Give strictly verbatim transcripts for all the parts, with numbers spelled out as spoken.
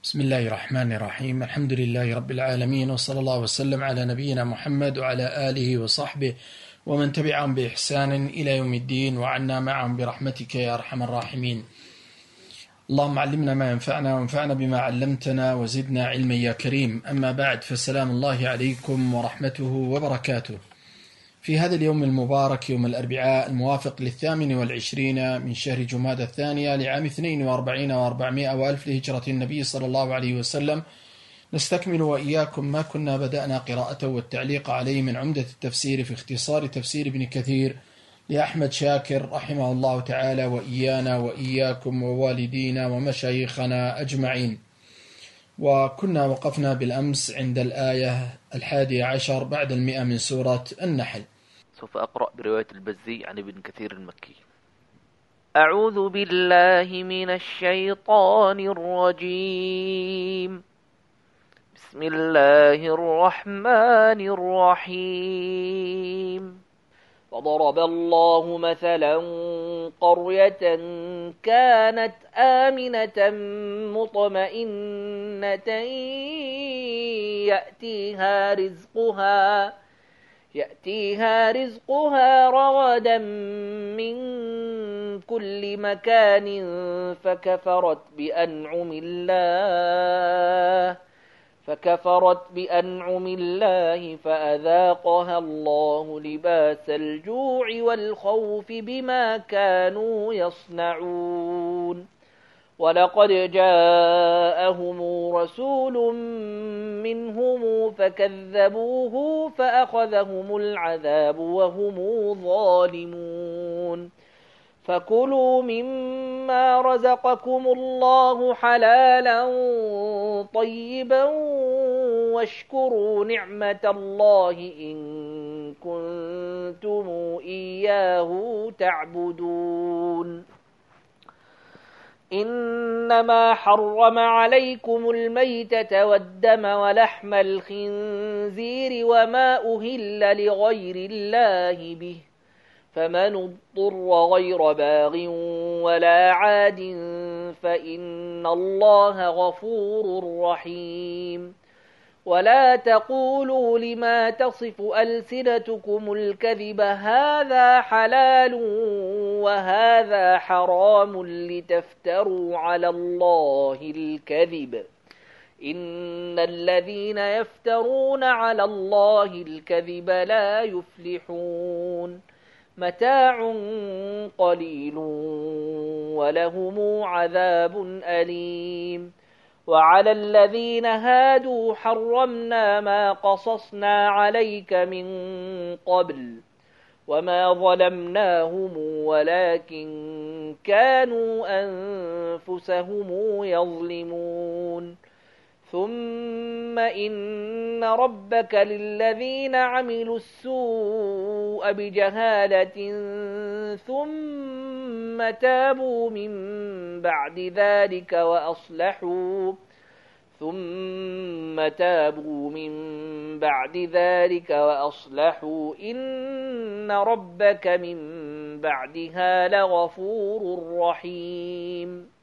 بسم الله الرحمن الرحيم. الحمد لله رب العالمين، وصلى الله وسلم على نبينا محمد وعلى آله وصحبه ومن تبعهم بإحسان إلى يوم الدين، وعنا معهم برحمتك يا أرحم الراحمين. اللهم علمنا ما ينفعنا وانفعنا بما علمتنا وزدنا علما يا كريم. أما بعد، فسلام الله عليكم ورحمته وبركاته. في هذا اليوم المبارك، يوم الأربعاء الموافق للثامن والعشرين من شهر جمادى الثانية لعام اثنين وأربعين وأربعمائة وألف لهجرة النبي صلى الله عليه وسلم، نستكمل وإياكم ما كنا بدأنا قراءته والتعليق عليه من عمدة التفسير في اختصار تفسير ابن كثير لأحمد شاكر رحمه الله تعالى، وإيانا وإياكم ووالدينا ومشايخنا أجمعين. وكنا وقفنا بالأمس عند الآية الحادية عشر بعد المئة من سورة النحل. سوف أقرأ برواية البزي عن ابن كثير المكي. أعوذ بالله من الشيطان الرجيم. بسم الله الرحمن الرحيم. وضرب الله مثلا قرية كانت آمنة مطمئنة يأتيها رزقها يأتيها رزقها رغدا من كل مكان فكفرت بأنعم الله فكفرت بأنعم الله فأذاقها الله لباس الجوع والخوف بما كانوا يصنعون. ولقد جاءهم رسول منهم فكذبوه فأخذهم العذاب وهم ظالمون. فكلوا مما رزقكم الله حلالا طيبا واشكروا نعمة الله إن كنتم إياه تعبدون. إنما حرم عليكم الميتة والدم ولحم الخنزير وما أهل لغير الله به، فمن اضطر غير باغ ولا عاد فإن الله غفور رحيم. ولا تقولوا لما تصف ألسنتكم الكذب هذا حلال وهذا حرام لتفتروا على الله الكذب، إن الذين يفترون على الله الكذب لا يفلحون. متاع قليل ولهم عذاب أليم. وعلى الذين هادوا حرمنا ما قصصنا عليك من قبل وما ظلمناهم ولكن كانوا أنفسهم يظلمون. ثم إن ربك للذين عملوا السوء بجهالة ثم تابوا من بعد ذلك وأصلحوا ثم تابوا من بعد ذلك وأصلحوا إن ربك من بعدها لغفور رحيم.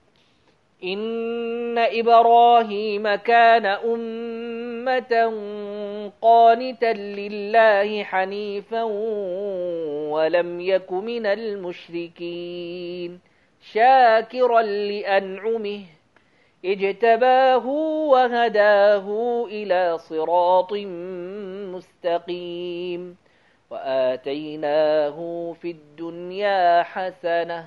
إن إبراهيم كان أمة قانتا لله حنيفا ولم يك من المشركين، شاكرا لأنعمه اجتباه وهداه إلى صراط مستقيم. وآتيناه في الدنيا حسنة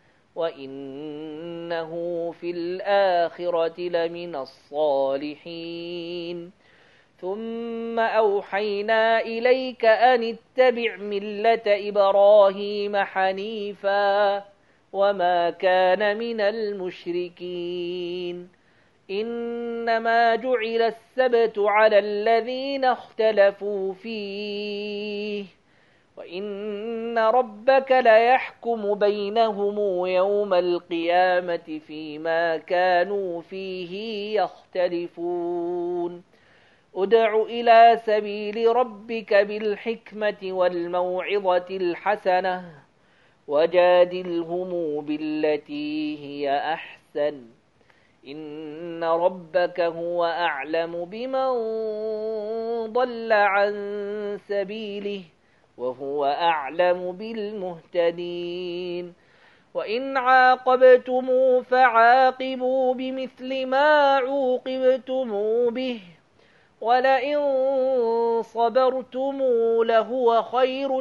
وإنه في الآخرة لمن الصالحين. ثم أوحينا إليك أن اتبع ملة إبراهيم حنيفا وما كان من المشركين. إنما جعل السبت على الذين اختلفوا فيه وإن ربك ليحكم بينهم يوم القيامة فيما كانوا فيه يختلفون. ادع إلى سبيل ربك بالحكمة والموعظة الحسنة وجادلهم بالتي هي أحسن إن ربك هو أعلم بمن ضل عن سبيله وهو أعلم بالمهتدين وإن عاقبتم فعاقبوا بمثل ما عوقبتم به ولئن صبرتم لهو خير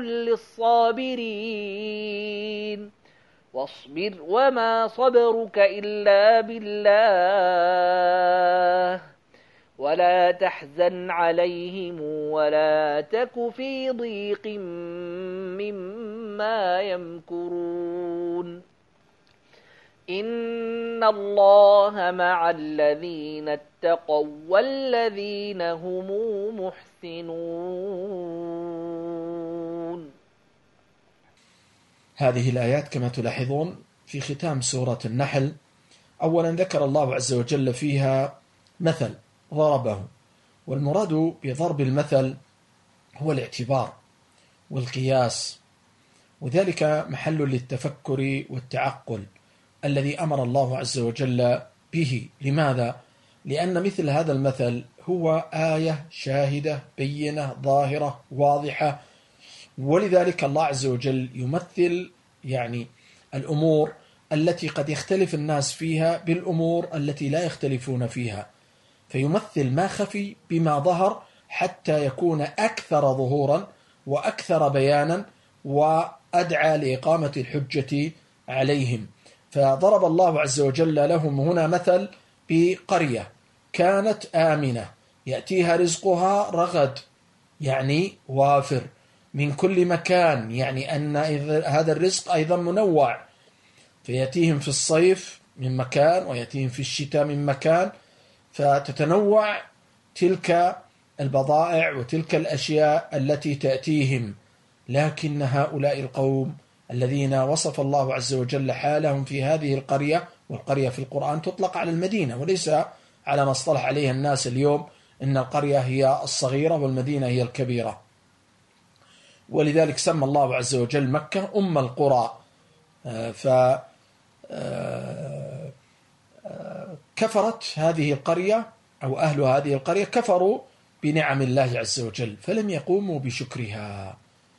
للصابرين واصبر وما صبرك إلا بالله ولا تحزن عليهم ولا تك في ضيق مما يمكرون إن الله مع الذين اتقوا والذين هم محسنون. هذه الآيات كما تلاحظون في ختام سورة النحل أولا ذكر الله عز وجل فيها مثل ضربه، والمراد بضرب المثل هو الاعتبار والقياس، وذلك محل للتفكر والتعقل الذي أمر الله عز وجل به. لماذا؟ لأن مثل هذا المثل هو آية شاهدة بينة ظاهرة واضحة، ولذلك الله عز وجل يمثل يعني الأمور التي قد يختلف الناس فيها بالأمور التي لا يختلفون فيها، فيمثل ما خفي بما ظهر حتى يكون أكثر ظهورا وأكثر بيانا وأدعى لإقامة الحجة عليهم. فضرب الله عز وجل لهم هنا مثل بقرية كانت آمنة يأتيها رزقها رغد، يعني وافر من كل مكان، يعني أن هذا الرزق أيضا منوع، فيأتيهم في الصيف من مكان ويأتيهم في الشتاء من مكان، فتتنوع تلك البضائع وتلك الأشياء التي تأتيهم. لكن هؤلاء القوم الذين وصف الله عز وجل حالهم في هذه القرية، والقرية في القرآن تطلق على المدينة وليس على ما اصطلح عليه الناس اليوم إن القرية هي الصغيرة والمدينة هي الكبيرة، ولذلك سمى الله عز وجل مكة أم القرى. فكفرت هذه القرية أو أهل هذه القرية كفروا بنعم الله عز وجل فلم يقوموا بشكرها،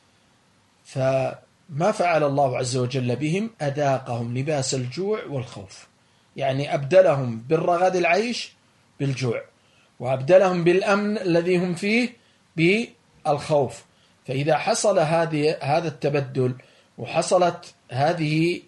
فما فعل الله عز وجل بهم؟ أذاقهم لباس الجوع والخوف، يعني أبدلهم بالرغد العيش بالجوع، وأبدلهم بالأمن الذي هم فيه بالخوف. فإذا حصل هذه هذا التبدل وحصلت هذه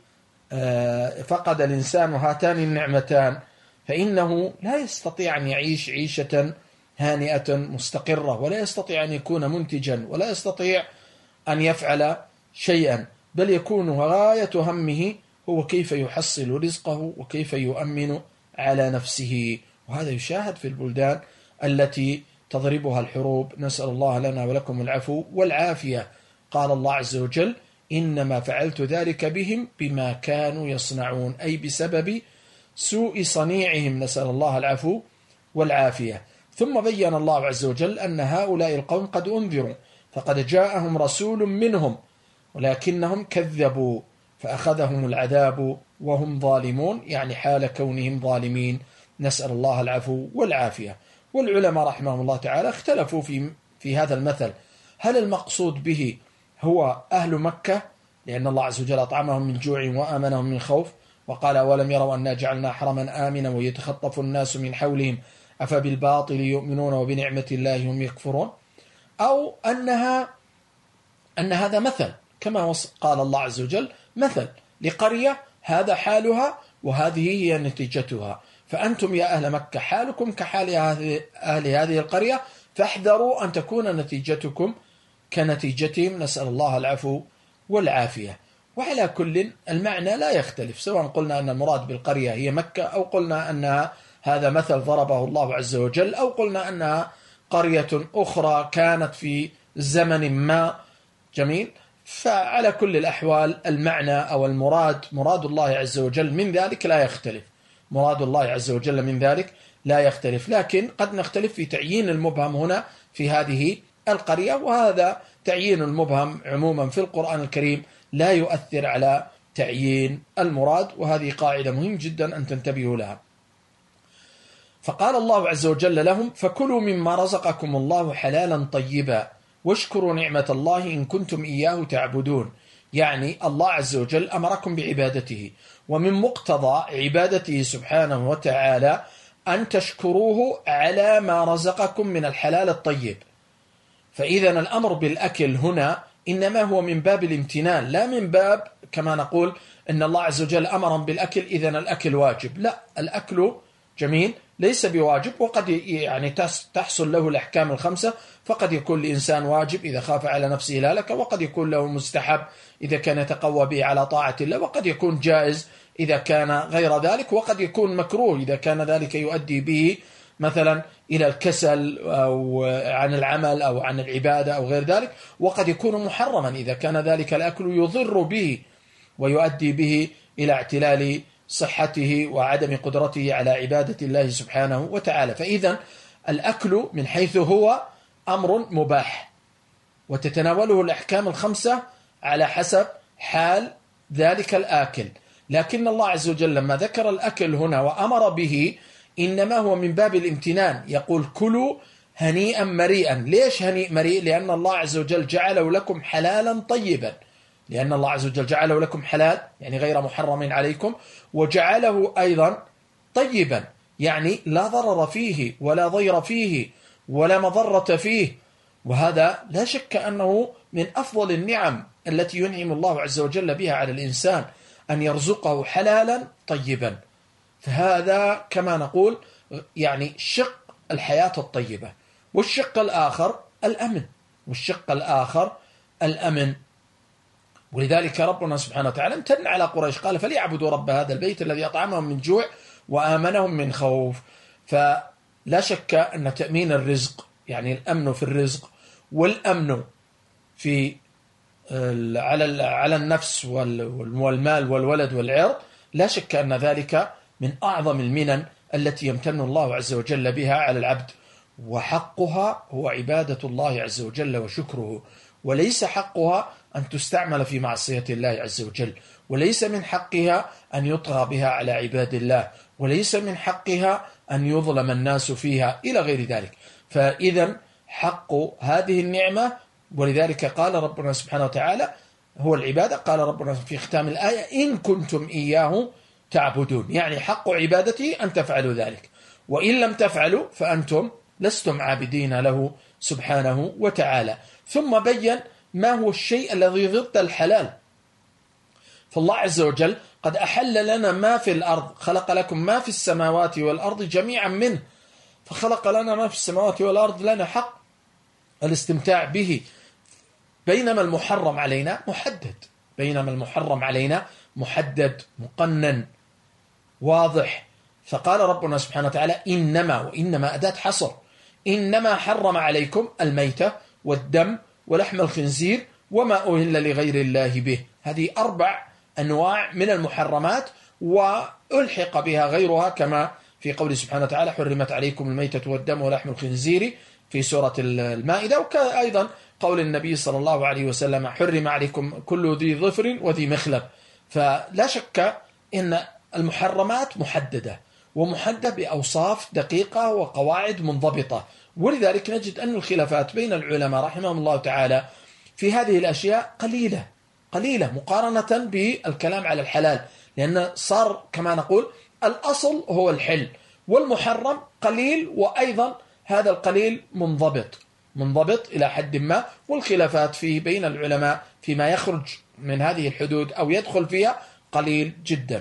فقد الإنسان هاتان النعمتان فإنه لا يستطيع أن يعيش عيشة هانئة مستقرة، ولا يستطيع أن يكون منتجا، ولا يستطيع أن يفعل شيئا، بل يكون غاية همه هو كيف يحصل رزقه وكيف يؤمن على نفسه. وهذا يشاهد في البلدان التي تضربها الحروب، نسأل الله لنا ولكم العفو والعافية. قال الله عز وجل: إنما فعلت ذلك بهم بما كانوا يصنعون، أي بسبب سوء صنيعهم، نسأل الله العفو والعافية. ثم بين الله عز وجل أن هؤلاء القوم قد أنذروا، فقد جاءهم رسول منهم ولكنهم كذبوا فأخذهم العذاب وهم ظالمون، يعني حال كونهم ظالمين، نسأل الله العفو والعافية. والعلماء رحمهم الله تعالى اختلفوا في في هذا المثل، هل المقصود به هو أهل مكة لأن الله عز وجل أطعمهم من جوع وآمنهم من خوف، وقال: ولم يروا أنا جعلنا حرما آمنا ويتخطف الناس من حولهم أفبالباطل يؤمنون وبنعمة الله هم يكفرون، أو أنها أن هذا مثل كما قال الله عز وجل مثل لقرية هذا حالها وهذه هي نتيجتها، فأنتم يا أهل مكة حالكم كحال أهل هذه القرية، فاحذروا أن تكون نتيجتكم كنتيجتهم، نسأل الله العفو والعافية. وعلى كل المعنى لا يختلف، سواء قلنا أن المراد بالقرية هي مكة، أو قلنا أنها هذا مثل ضربه الله عز وجل، أو قلنا أنها قرية أخرى كانت في زمن ما. جميل. فعلى كل الأحوال المعنى أو المراد مراد الله عز وجل من ذلك لا يختلف، مراد الله عز وجل من ذلك لا يختلف، لكن قد نختلف في تعيين المبهم هنا في هذه القرية، وهذا تعيين المبهم عموما في القرآن الكريم لا يؤثر على تعيين المراد، وهذه قاعدة مهم جدا أن تنتبهوا لها. فقال الله عز وجل لهم: فكلوا مما رزقكم الله حلالا طيبا واشكروا نعمة الله إن كنتم إياه تعبدون. يعني الله عز وجل أمركم بعبادته، ومن مقتضى عبادته سبحانه وتعالى أن تشكروه على ما رزقكم من الحلال الطيب. فإذا الأمر بالأكل هنا إنما هو من باب الامتنان، لا من باب كما نقول إن الله عز وجل أمر بالأكل إذن الأكل واجب. لا، الأكل جميل ليس بواجب، وقد يعني تحصل له الأحكام الخمسة، فقد يكون الإنسان واجب إذا خاف على نفسه الهلكة، وقد يكون له مستحب إذا كان يتقوى به على طاعة الله، وقد يكون جائز إذا كان غير ذلك، وقد يكون مكروه إذا كان ذلك يؤدي به مثلا إلى الكسل أو عن العمل أو عن العبادة أو غير ذلك، وقد يكون محرما إذا كان ذلك الأكل يضر به ويؤدي به إلى اعتلال صحته وعدم قدرته على عبادة الله سبحانه وتعالى. فإذا الأكل من حيث هو أمر مباح، وتتناوله الأحكام الخمسة على حسب حال ذلك الآكل. لكن الله عز وجل لما ذكر الأكل هنا وأمر به إنما هو من باب الامتنان، يقول: كلوا هنيئا مريئا. ليش هنيئا مريئا؟ لأن الله عز وجل جعله لكم حلالا طيبا، لأن الله عز وجل جعله لكم حلال يعني غير محرم عليكم، وجعله أيضا طيبا يعني لا ضرر فيه ولا ضير فيه ولا مضرة فيه. وهذا لا شك أنه من أفضل النعم التي ينعم الله عز وجل بها على الإنسان، أن يرزقه حلالا طيبا. فهذا كما نقول يعني شق الحياة الطيبة. والشق الآخر الأمن، والشق الآخر الأمن. ولذلك ربنا سبحانه وتعالى امتن على قريش، قال: فليعبدوا رب هذا البيت الذي أطعمهم من جوع وآمنهم من خوف. فلا شك أن تأمين الرزق يعني الأمن في الرزق والأمن في على على النفس والمال والولد والعرض، لا شك أن ذلك من أعظم المنن التي يمتن الله عز وجل بها على العبد، وحقها هو عبادة الله عز وجل وشكره، وليس حقها أن تستعمل في معصية الله عز وجل، وليس من حقها أن يطغى بها على عباد الله، وليس من حقها أن يظلم الناس فيها إلى غير ذلك. فإذا حق هذه النعمة، ولذلك قال ربنا سبحانه وتعالى هو العبادة، قال ربنا في ختام الآية: إن كنتم إياه تعبدون، يعني حق عبادته أن تفعلوا ذلك، وإن لم تفعلوا فأنتم لستم عابدين له سبحانه وتعالى. ثم بين ما هو الشيء الذي ضد الحلال. فالله عز وجل قد أحل لنا ما في الأرض، خلق لكم ما في السماوات والأرض جميعا منه، فخلق لنا ما في السماوات والأرض، لنا حق الاستمتاع به. بينما المحرم علينا محدد، بينما المحرم علينا محدد مقنن واضح. فقال ربنا سبحانه وتعالى: إنما، وإنما أداة حصر، إنما حرم عليكم الميتة والدم ولحم الخنزير وما أهل لغير الله به. هذه أربع أنواع من المحرمات، وألحق بها غيرها كما في قوله سبحانه وتعالى: حرمت عليكم الميتة والدم ولحم الخنزير في سورة المائدة، وأيضا قول النبي صلى الله عليه وسلم: حرم عليكم كل ذي ظفر وذي مخلب. فلا شك إن المحرمات محددة، ومحددة بأوصاف دقيقة وقواعد منضبطة. ولذلك نجد أن الخلافات بين العلماء رحمهم الله تعالى في هذه الأشياء قليلة قليلة مقارنة بالكلام على الحلال، لأن صار كما نقول الأصل هو الحل، والمحرم قليل، وأيضا هذا القليل منضبط منضبط إلى حد ما، والخلافات فيه بين العلماء فيما يخرج من هذه الحدود أو يدخل فيها قليل جدا.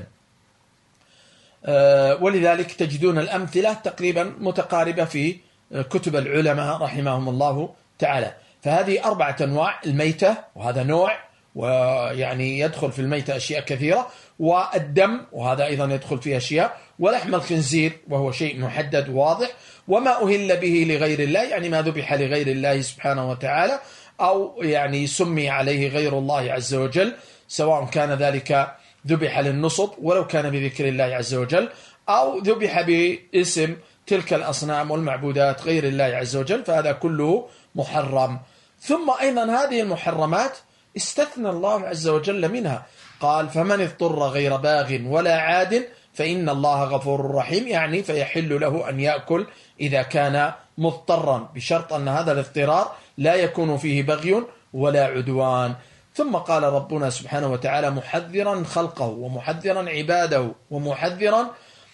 ولذلك تجدون الأمثلة تقريبا متقاربة في كتب العلماء رحمهم الله تعالى. فهذه أربعة أنواع: الميتة، وهذا نوع ويعني يدخل في الميتة أشياء كثيرة، والدم، وهذا أيضا يدخل فيه أشياء، ولحم الخنزير وهو شيء محدد واضح، وما أهل به لغير الله يعني ما ذبح لغير الله سبحانه وتعالى، أو يعني سمي عليه غير الله عز وجل، سواء كان ذلك ذبح للنصب ولو كان بذكر الله عز وجل، أو ذبح باسم تلك الأصنام والمعبودات غير الله عز وجل، فهذا كله محرم. ثم أيضا هذه المحرمات استثنى الله عز وجل منها، قال: فمن اضطر غير باغ ولا عاد فإن الله غفور رحيم، يعني فيحل له أن يأكل إذا كان مضطرا، بشرط أن هذا الاضطرار لا يكون فيه بغي ولا عدوان. ثم قال ربنا سبحانه وتعالى محذرا خلقه ومحذرا عباده ومحذرا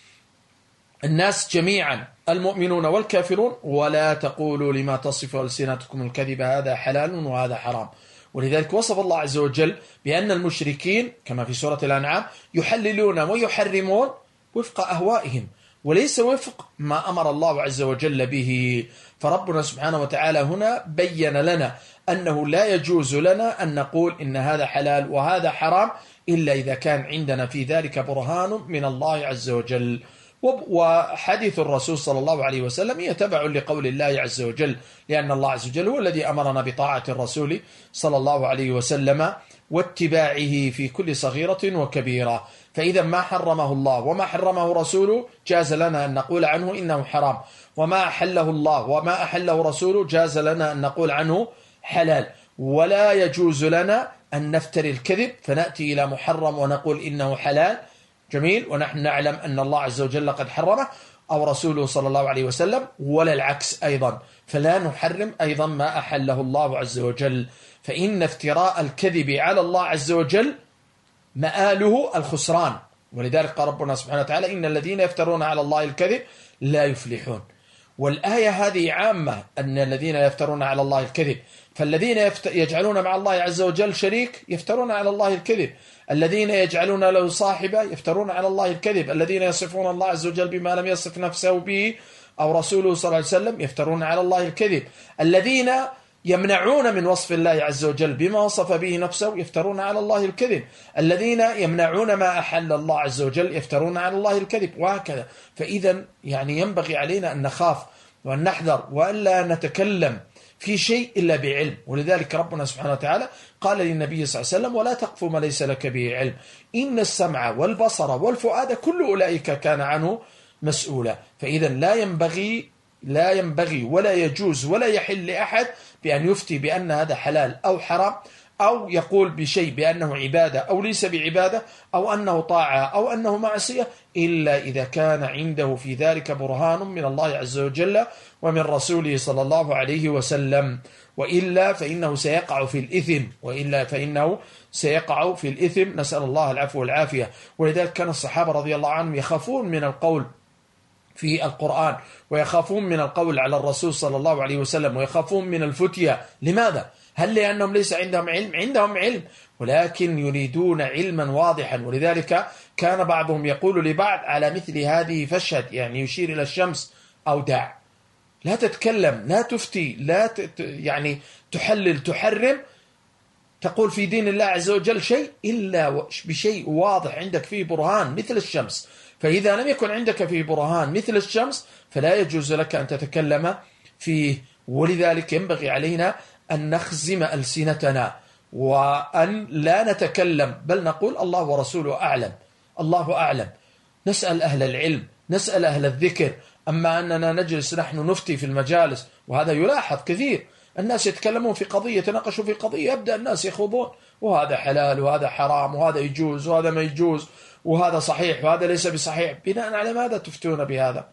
الناس جميعا المؤمنون والكافرون: ولا تقولوا لما تصف ألسنتكم الكذب هذا حلال وهذا حرام. ولذلك وصف الله عز وجل بأن المشركين كما في سورة الأنعام يحللون ويحرمون وفق أهوائهم وليس وفق ما أمر الله عز وجل به. فربنا سبحانه وتعالى هنا بين لنا أنه لا يجوز لنا أن نقول إن هذا حلال وهذا حرام إلا إذا كان عندنا في ذلك برهان من الله عز وجل. وحديث الرسول صلى الله عليه وسلم يتبع لقول الله عز وجل، لأن الله عز وجل هو الذي أمرنا بطاعة الرسول صلى الله عليه وسلم واتباعه في كل صغيرة وكبيرة. فإذا ما حرمه الله وما حرمه رسوله جاز لنا أن نقول عنه إنه حرام، وما أحله الله وما أحله رسوله جاز لنا أن نقول عنه حلال. ولا يجوز لنا أن نفتري الكذب فنأتي إلى محرم ونقول إنه حلال جميل ونحن نعلم أن الله عز وجل قد حرمه أو رسوله صلى الله عليه وسلم، ولا العكس أيضا، فلا نحرم أيضا ما أحله الله عز وجل. فإن افتراء الكذب على الله عز وجل مآله الخسران. ولذلك قال ربنا سبحانه وتعالى: إن الذين يفترون على الله الكذب لا يفلحون. والآية هذه عامة، أن الذين يفترون على الله الكذب، فالذين يجعلون مع الله عز وجل شريك يفترون على الله الكذب، الذين يجعلون له صاحبة يفترون على الله الكذب، الذين يصفون الله عز وجل بما لم يصف نفسه به أو رسوله صلى الله عليه وسلم يفترون على الله الكذب، الذين يمنعون من وصف الله عز وجل بما وصف به نفسه يفترون على الله الكذب، الذين يمنعون ما أحل الله عز وجل يفترون على الله الكذب، وهكذا. فإذا يعني ينبغي علينا أن نخاف وأن نحذر وألا نتكلم في شيء إلا بعلم. ولذلك ربنا سبحانه وتعالى قال للنبي صلى الله عليه وسلم: ولا تقف ما ليس لك به علم إن السمع والبصر والفؤاد كل أولئك كان عنه مسؤولا. فإذا لا ينبغي لا ينبغي ولا يجوز ولا يحل لأحد بأن يفتي بأن هذا حلال أو حرام، أو يقول بشيء بأنه عبادة أو ليس بعبادة، أو أنه طاعة أو أنه معصية، إلا إذا كان عنده في ذلك برهان من الله عز وجل ومن رسوله صلى الله عليه وسلم. وإلا فإنه سيقع في الإثم وإلا فإنه سيقع في الإثم نسأل الله العفو والعافية. ولذلك كان الصحابة رضي الله عنهم يخافون من القول في القرآن، ويخافون من القول على الرسول صلى الله عليه وسلم، ويخافون من الفتية. لماذا؟ هل لأنهم ليس عندهم علم؟ عندهم علم، ولكن يريدون علما واضحا. ولذلك كان بعضهم يقول لبعض: على مثل هذه فاشهد، يعني يشير إلى الشمس، أو دع، لا تتكلم، لا تفتي، لا ت... يعني تحلل تحرم، تقول في دين الله عز وجل شيء إلا بشيء واضح عندك فيه برهان مثل الشمس. فإذا لم يكن عندك فيه برهان مثل الشمس فلا يجوز لك أن تتكلم فيه. ولذلك ينبغي علينا أن نخزم ألسنتنا وأن لا نتكلم، بل نقول الله ورسوله أعلم، الله أعلم، نسأل أهل العلم، نسأل أهل الذكر. أما أننا نجلس نحن نفتي في المجالس، وهذا يلاحظ كثير، الناس يتكلمون في قضية، يتناقشوا في قضية، يبدأ الناس يخوضون، وهذا حلال وهذا حرام وهذا يجوز وهذا ما يجوز وهذا صحيح وهذا ليس بصحيح. بناء على ماذا تفتون بهذا؟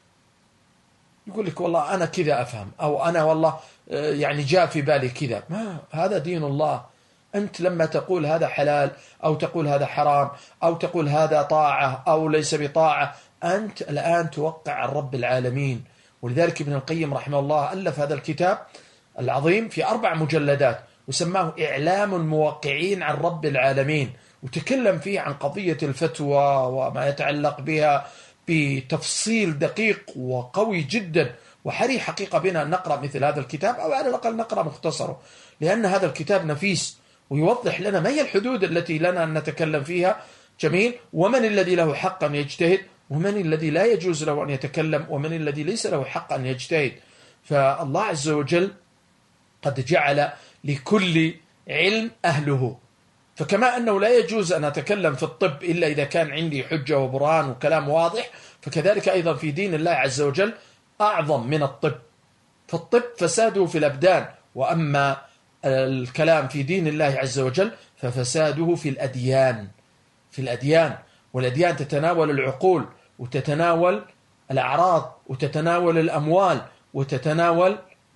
يقول لك والله أنا كذا أفهم، أو أنا والله يعني جاء في بالي كذا. ما هذا دين الله. أنت لما تقول هذا حلال أو تقول هذا حرام أو تقول هذا طاعة أو ليس بطاعة، أنت الآن توقع عن رب العالمين. ولذلك ابن القيم رحمه الله ألف هذا الكتاب العظيم في أربع مجلدات وسماه إعلام الموقعين عن رب العالمين، وتكلم فيه عن قضية الفتوى وما يتعلق بها بتفصيل دقيق وقوي جدا. وحري حقيقة بنا أن نقرأ مثل هذا الكتاب، أو على الأقل نقرأ مختصره، لأن هذا الكتاب نفيس ويوضح لنا ما هي الحدود التي لنا أن نتكلم فيها جميل، ومن الذي له حق أن يجتهد، ومن الذي لا يجوز له أن يتكلم، ومن الذي ليس له حق أن يجتهد. فالله عز وجل قد جعل لكل علم أهله. فكما أنه لا يجوز أن أتكلم في الطب إلا إذا كان عندي حجة وبرهان وكلام واضح، فكذلك أيضا في دين الله عز وجل أعظم من الطب. فالطب فساده في الأبدان، وأما الكلام في دين الله عز وجل ففساده في الأديان في الأديان والأديان تتناول العقول وتتناول الأعراض وتتناول الأموال وتتناول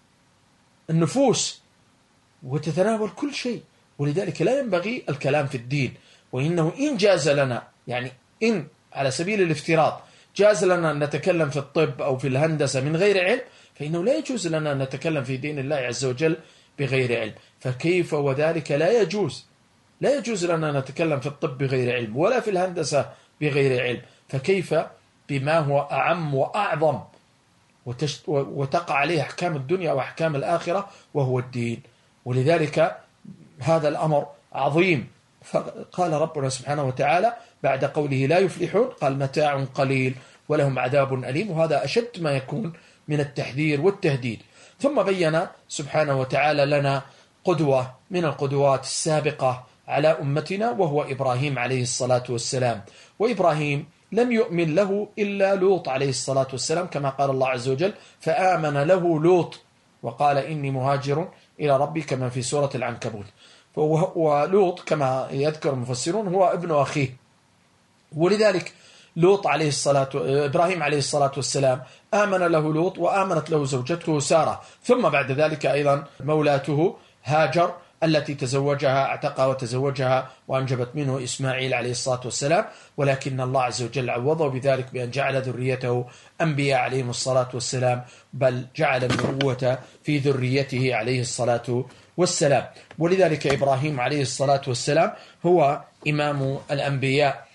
النفوس وتتناول كل شيء، ولذلك لا ينبغي الكلام في الدين. وإنه إن جاز لنا، يعني إن على سبيل الافتراض جاز لنا أن نتكلم في الطب أو في الهندسة من غير علم، فإنه لا يجوز لنا أن نتكلم في دين الله عز وجل بغير علم. فكيف وذلك لا يجوز، لا يجوز لنا أن نتكلم في الطب بغير علم ولا في الهندسة بغير علم، فكيف بما هو أعم وأعظم وتقع عليه أحكام الدنيا وأحكام الآخرة وهو الدين. ولذلك هذا الأمر عظيم. فقال ربنا سبحانه وتعالى بعد قوله لا يفلحون قال متاع قليل ولهم عذاب أليم، وهذا أشد ما يكون من التحذير والتهديد. ثم بين سبحانه وتعالى لنا قدوة من القدوات السابقة على أمتنا وهو إبراهيم عليه الصلاة والسلام. وإبراهيم لم يؤمن له إلا لوط عليه الصلاة والسلام، كما قال الله عز وجل فآمن له لوط وقال إني مهاجر إلى ربي، كما في سورة العنكبوت. ولوط كما يذكر المفسرون هو ابن أخيه، ولذلك لوط عليه الصلاة إبراهيم عليه الصلاة والسلام آمن له لوط وآمنت له زوجته سارة، ثم بعد ذلك أيضا مولاته هاجر التي تزوجها اعتقها وتزوجها وأنجبت منه إسماعيل عليه الصلاة والسلام. ولكن الله عز وجل عوضه بذلك بأن جعل ذريته أنبياء عليهم الصلاة والسلام، بل جعل النبوة في ذريته عليه الصلاة والسلام. ولذلك إبراهيم عليه الصلاة والسلام هو إمام الأنبياء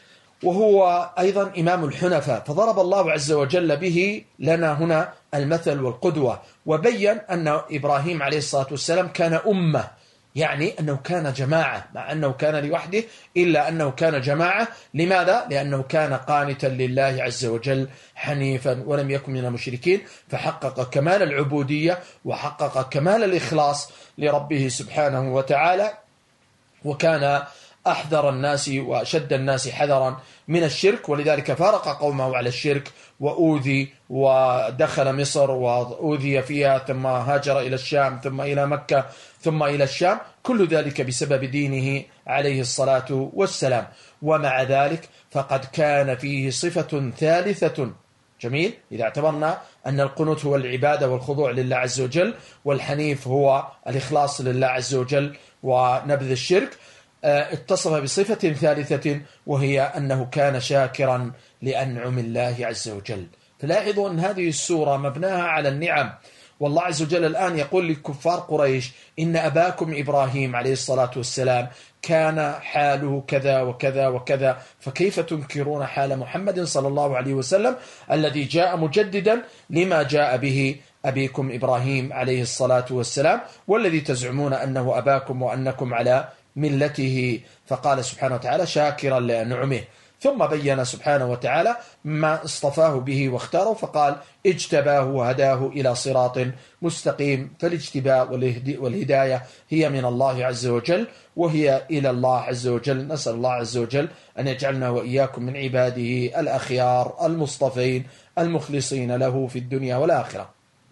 وهو أيضا إمام الحنفاء، فضرب الله عز وجل به لنا هنا المثل والقدوة، وبين أن إبراهيم عليه الصلاة والسلام كان أمة، يعني أنه كان جماعة، مع أنه كان لوحده إلا أنه كان جماعة. لماذا؟ لأنه كان قانتا لله عز وجل حنيفا ولم يكن من المشركين، فحقق كمال العبودية وحقق كمال الإخلاص لربه سبحانه وتعالى، وكان أحذر الناس وأشد الناس حذرا من الشرك، ولذلك فارق قومه على الشرك وأوذي ودخل مصر وأوذي فيها، ثم هاجر إلى الشام ثم إلى مكة ثم إلى الشام، كل ذلك بسبب دينه عليه الصلاة والسلام. ومع ذلك فقد كان فيه صفة ثالثة. جميل، إذا اعتبرنا أن القنوت هو العبادة والخضوع لله عز وجل، والحنيف هو الإخلاص لله عز وجل ونبذ الشرك، اتصف بصفة ثالثة وهي أنه كان شاكرا لأنعم الله عز وجل. فلاحظوا أن هذه السورة مبناها على النعم، والله عز وجل الآن يقول لكفار قريش إن أباكم إبراهيم عليه الصلاة والسلام كان حاله كذا وكذا وكذا، فكيف تنكرون حال محمد صلى الله عليه وسلم الذي جاء مجددا لما جاء به أبيكم إبراهيم عليه الصلاة والسلام، والذي تزعمون أنه أباكم وأنكم على ملته. فقال سبحانه وتعالى شاكرا لنعمه، ثم بين سبحانه وتعالى ما اصطفاه به واختاره، فقال اجتباه وهداه إلى صراط مستقيم. فالاجتباء والهداية هي من الله عز وجل وهي إلى الله عز وجل. نسأل الله عز وجل أن يجعلنا وإياكم من عباده الأخيار المصطفين المخلصين له في الدنيا والآخرة.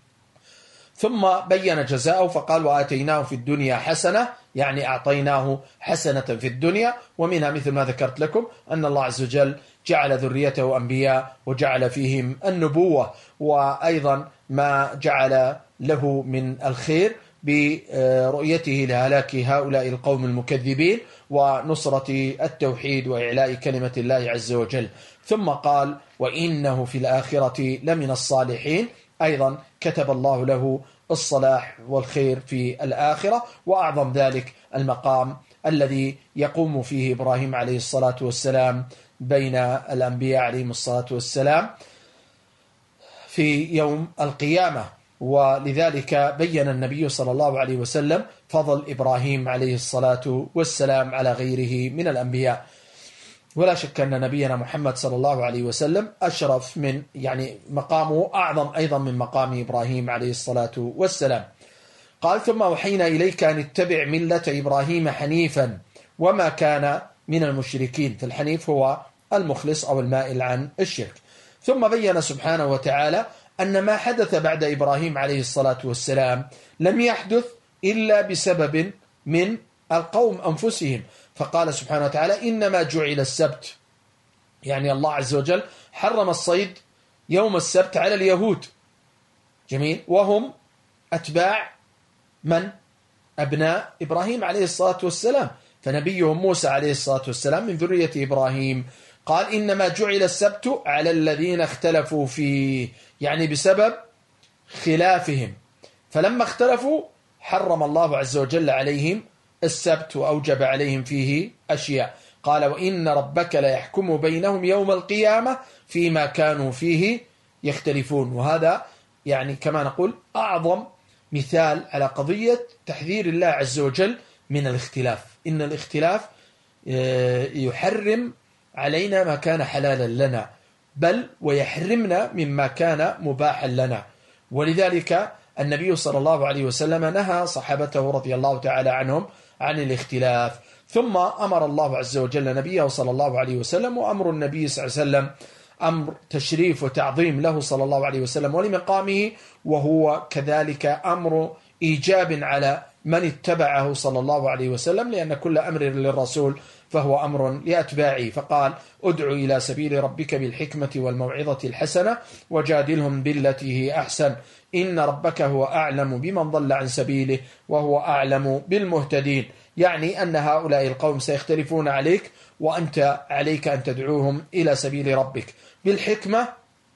ثم بين جزاءه فقال وآتيناه في الدنيا حسنة، يعني أعطيناه حسنة في الدنيا، ومنها مثل ما ذكرت لكم أن الله عز وجل جعل ذريته أنبياء وجعل فيهم النبوة، وأيضا ما جعل له من الخير برؤيته لهلاك هؤلاء القوم المكذبين ونصرة التوحيد وإعلاء كلمة الله عز وجل. ثم قال وإنه في الآخرة لمن الصالحين، أيضا كتب الله له الصلاح والخير في الآخرة، وأعظم ذلك المقام الذي يقوم فيه إبراهيم عليه الصلاة والسلام بين الأنبياء عليهم الصلاة والسلام في يوم القيامة. ولذلك بين النبي صلى الله عليه وسلم فضل إبراهيم عليه الصلاة والسلام على غيره من الأنبياء. ولا شك أن نبينا محمد صلى الله عليه وسلم أشرف من يعني مقامه أعظم أيضا من مقام إبراهيم عليه الصلاة والسلام. قال ثم وحينا إليك أن اتبع ملة إبراهيم حنيفا وما كان من المشركين، فالحنيف هو المخلص أو المائل عن الشرك. ثم بين سبحانه وتعالى أن ما حدث بعد إبراهيم عليه الصلاة والسلام لم يحدث إلا بسبب من القوم أنفسهم، فقال سبحانه وتعالى إنما جعل السبت يعني الله عز وجل حرم الصيد يوم السبت على اليهود، جميل، وهم أتباع من؟ أبناء إبراهيم عليه الصلاة والسلام، فنبيهم موسى عليه الصلاة والسلام من ذرية إبراهيم. قال إنما جعل السبت على الذين اختلفوا فيه، يعني بسبب خلافهم، فلما اختلفوا حرم الله عز وجل عليهم السبت وأوجب عليهم فيه أشياء. قال وإن ربك ليحكم بينهم يوم القيامة فيما كانوا فيه يختلفون. وهذا يعني كما نقول أعظم مثال على قضية تحذير الله عز وجل من الاختلاف. إن الاختلاف يحرم علينا ما كان حلالا لنا، بل ويحرمنا مما كان مباحا لنا. ولذلك النبي صلى الله عليه وسلم نهى صحابته رضي الله تعالى عنهم عن الاختلاف. ثم أمر الله عز وجل نبيه صلى الله عليه وسلم، وأمر النبي صلى الله عليه وسلم أمر تشريف وتعظيم له صلى الله عليه وسلم ولمقامه، وهو كذلك أمر إيجاب على من اتبعه صلى الله عليه وسلم، لأن كل أمر للرسول فهو أمر لأتباعه. فقال ادع إلى سبيل ربك بالحكمة والموعظة الحسنة وجادلهم بالتي هي أحسن إن ربك هو أعلم بمن ضل عن سبيله وهو أعلم بالمهتدين. يعني أن هؤلاء القوم سيختلفون عليك، وأنت عليك أن تدعوهم إلى سبيل ربك بالحكمة.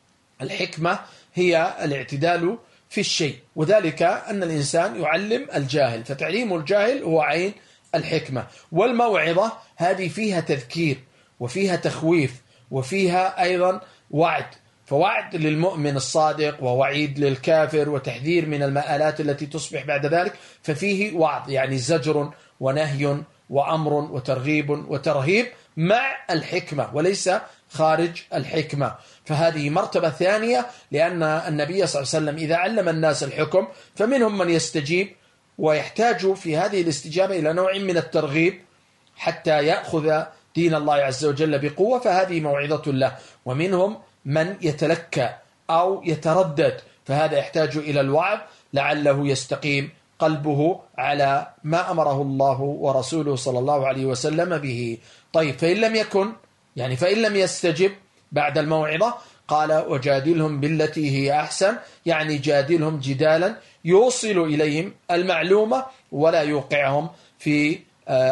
الحكمة هي الاعتدال في الشيء، وذلك أن الإنسان يعلم الجاهل، فتعليم الجاهل هو عين الحكمة. والموعظة هذه فيها تذكير وفيها تخويف وفيها أيضا وعد، فوعد للمؤمن الصادق ووعيد للكافر وتحذير من المآلات التي تصبح بعد ذلك، ففيه وعظ يعني زجر ونهي وأمر وترغيب وترهيب مع الحكمة وليس خارج الحكمة. فهذه مرتبة ثانية، لأن النبي صلى الله عليه وسلم إذا علم الناس الحكم فمنهم من يستجيب ويحتاج في هذه الاستجابة إلى نوع من الترغيب حتى يأخذ دين الله عز وجل بقوة، فهذه موعظة له. ومنهم من يتلكى أو يتردد، فهذا يحتاج إلى الوعظ لعله يستقيم قلبه على ما أمره الله ورسوله صلى الله عليه وسلم به. طيب فإن لم يكن يعني فإن لم يستجب بعد الموعظة قال وجادلهم بالتي هي أحسن، يعني جادلهم جدالا يوصل إليهم المعلومة ولا يوقعهم في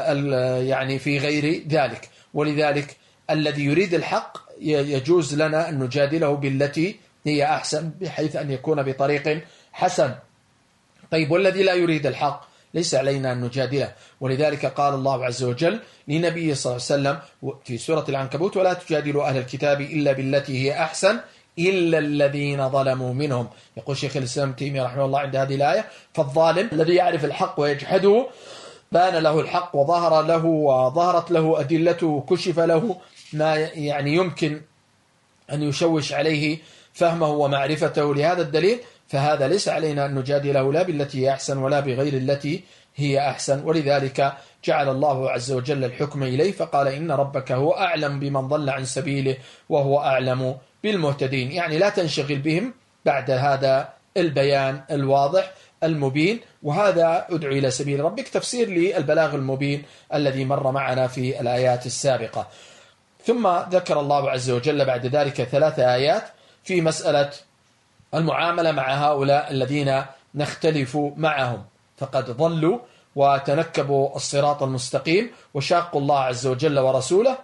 يعني في غير ذلك. ولذلك الذي يريد الحق يجوز لنا أن نجادله بالتي هي أحسن بحيث أن يكون بطريق حسن. طيب والذي لا يريد الحق ليس علينا أن نجادله. ولذلك قال الله عز وجل لنبيه صلى الله عليه وسلم في سورة العنكبوت ولا تجادلوا أهل الكتاب إلا بالتي هي أحسن إلا الذين ظلموا منهم. يقول شيخ الإسلام تيمية رحمه الله عند هذه الآية فالظالم الذي يعرف الحق ويجحده بان له الحق وظهر له وظهرت له أدلته وكشف له ما يعني يمكن أن يشوش عليه فهمه ومعرفته لهذا الدليل، فهذا ليس علينا أن نجادله لا بالتي هي أحسن ولا بغير التي هي أحسن. ولذلك جعل الله عز وجل الحكم إليه فقال إن ربك هو أعلم بمن ضل عن سبيله وهو أعلم بالمهتدين، يعني لا تنشغل بهم بعد هذا البيان الواضح المبين. وهذا ادعو إلى سبيل ربك تفسير للبلاغ المبين الذي مر معنا في الآيات السابقة. ثم ذكر الله عز وجل بعد ذلك ثلاث آيات في مسألة المعاملة مع هؤلاء الذين نختلف معهم، فقد ضلوا وتنكبوا الصراط المستقيم وشاقوا الله عز وجل ورسوله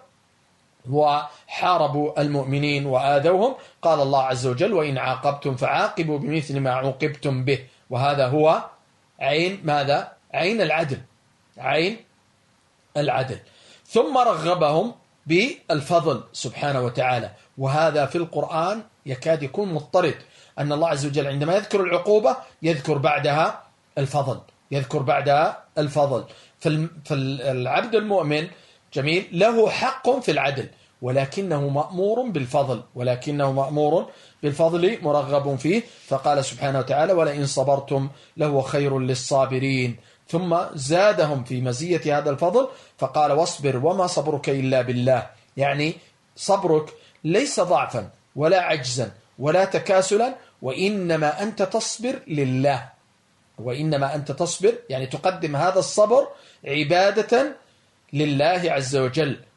وحاربوا المؤمنين وآذوهم. قال الله عز وجل وإن عاقبتم فعاقبوا بمثل ما عوقبتم به، وهذا هو عين ماذا؟ عين العدل، عين العدل. ثم رغبهم بالفضل سبحانه وتعالى، وهذا في القرآن يكاد يكون مضطرد، أن الله عز وجل عندما يذكر العقوبة يذكر بعدها الفضل، يذكر بعدها الفضل. فالعبد المؤمن جميل له حق في العدل ولكنه مأمور بالفضل، ولكنه مأمور بالفضل مرغب فيه. فقال سبحانه وتعالى ولئن صبرتم لهو خير للصابرين. ثم زادهم في مزية هذا الفضل فقال واصبر وما صبرك إلا بالله، يعني صبرك ليس ضعفا ولا عجزا ولا تكاسلا، وإنما أنت تصبر لله، وإنما أنت تصبر يعني تقدم هذا الصبر عبادة لله عز وجل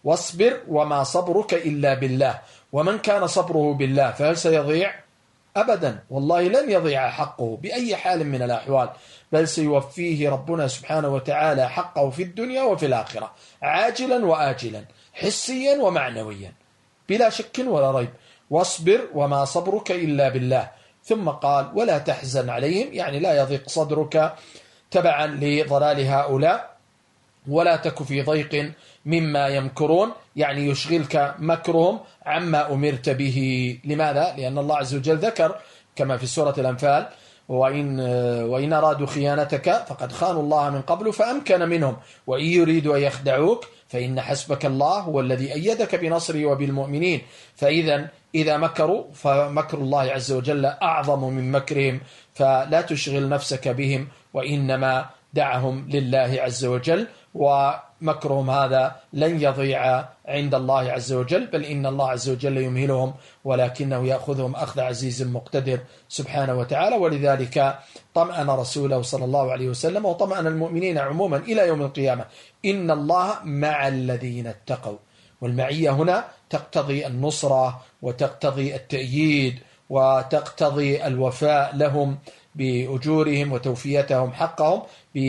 واصبر وما صبرك إلا بالله. ومن كان صبره بالله فهل سيضيع؟ أبدا، والله لن يضيع حقه بأي حال من الأحوال، بل سيوفيه ربنا سبحانه وتعالى حقه في الدنيا وفي الآخرة، عاجلا وآجلا، حسيا ومعنويا، بلا شك ولا ريب. واصبر وما صبرك إلا بالله. ثم قال ولا تحزن عليهم، يعني لا يضيق صدرك تبعا لضلال هؤلاء، ولا تك في ضيق مما يمكرون، يعني يشغلك مكرهم عما أمرت به. لماذا؟ لأن الله عز وجل ذكر كما في سورة الأنفال وإن, وإن أرادوا خيانتك فقد خانوا الله من قبل فأمكن منهم وإن يريدوا أن يخدعوك فإن حسبك الله هو الذي أيدك بنصره وبالمؤمنين. فإذا إذا مكروا فمكر الله عز وجل أعظم من مكرهم، فلا تشغل نفسك بهم، وإنما دعهم لله عز وجل، ومكرهم هذا لن يضيع عند الله عز وجل، بل إن الله عز وجل يمهلهم ولكنه يأخذهم أخذ عزيز مقتدر سبحانه وتعالى. ولذلك طمأن رسوله صلى الله عليه وسلم وطمأن المؤمنين عموما إلى يوم القيامة: إن الله مع الذين اتقوا. والمعية هنا تقتضي النصرة وتقتضي التأييد وتقتضي الوفاء لهم بأجورهم وتوفيتهم حقهم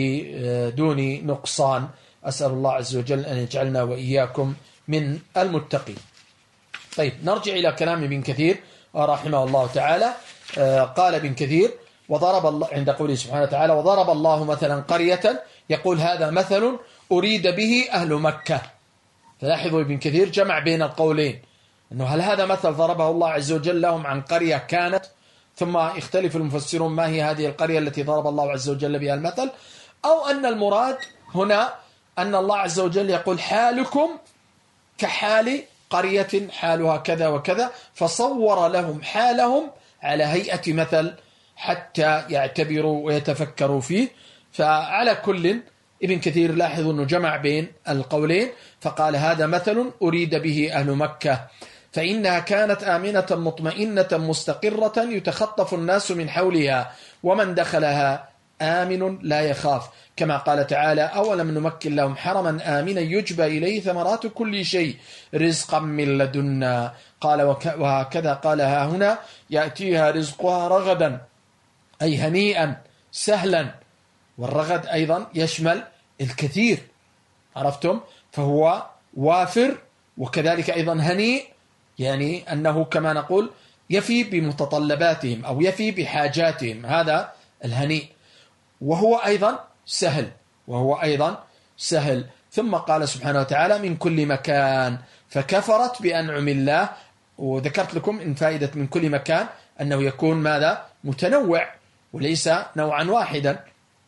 بدون نقصان. أسأل الله عز وجل أن يجعلنا وإياكم من المتقين. طيب، نرجع إلى كلام ابن كثير رحمه الله تعالى. قال ابن كثير: وضرب الله عند قوله سبحانه وتعالى: وضرب الله مثلا قرية، يقول هذا مثل أريد به أهل مكة. فلاحظوا ابن كثير جمع بين القولين، أنه هل هذا مثل ضربه الله عز وجل لهم عن قرية كانت، ثم يختلف المفسرون ما هي هذه القرية التي ضرب الله عز وجل بها المثل، أو أن المراد هنا أن الله عز وجل يقول حالكم كحال قرية حالها كذا وكذا، فصور لهم حالهم على هيئة مثل حتى يعتبروا ويتفكروا فيه. فعلى كل ابن كثير لاحظوا أنه جمع بين القولين، فقال هذا مثل أريد به أهل مكة، فإنها كانت آمنة مطمئنة مستقرة يتخطف الناس من حولها، ومن دخلها آمن لا يخاف، كما قال تعالى: أولم نمكن لهم حرما آمنا يجبى إليه ثمرات كل شيء رزقا من لدنا. قال وهكذا قالها هنا: يأتيها رزقها رغدا، أي هنيئا سهلا، والرغد أيضا يشمل الكثير، عرفتم؟ فهو وافر، وكذلك أيضا هنيء، يعني أنه كما نقول يفي بمتطلباتهم أو يفي بحاجاتهم، هذا الهنيء. وهو أيضا سهل وهو أيضا سهل. ثم قال سبحانه وتعالى: من كل مكان، فكفرت بأنعم الله. وذكرت لكم إن فائدة من كل مكان أنه يكون ماذا؟ متنوع وليس نوعا واحدا.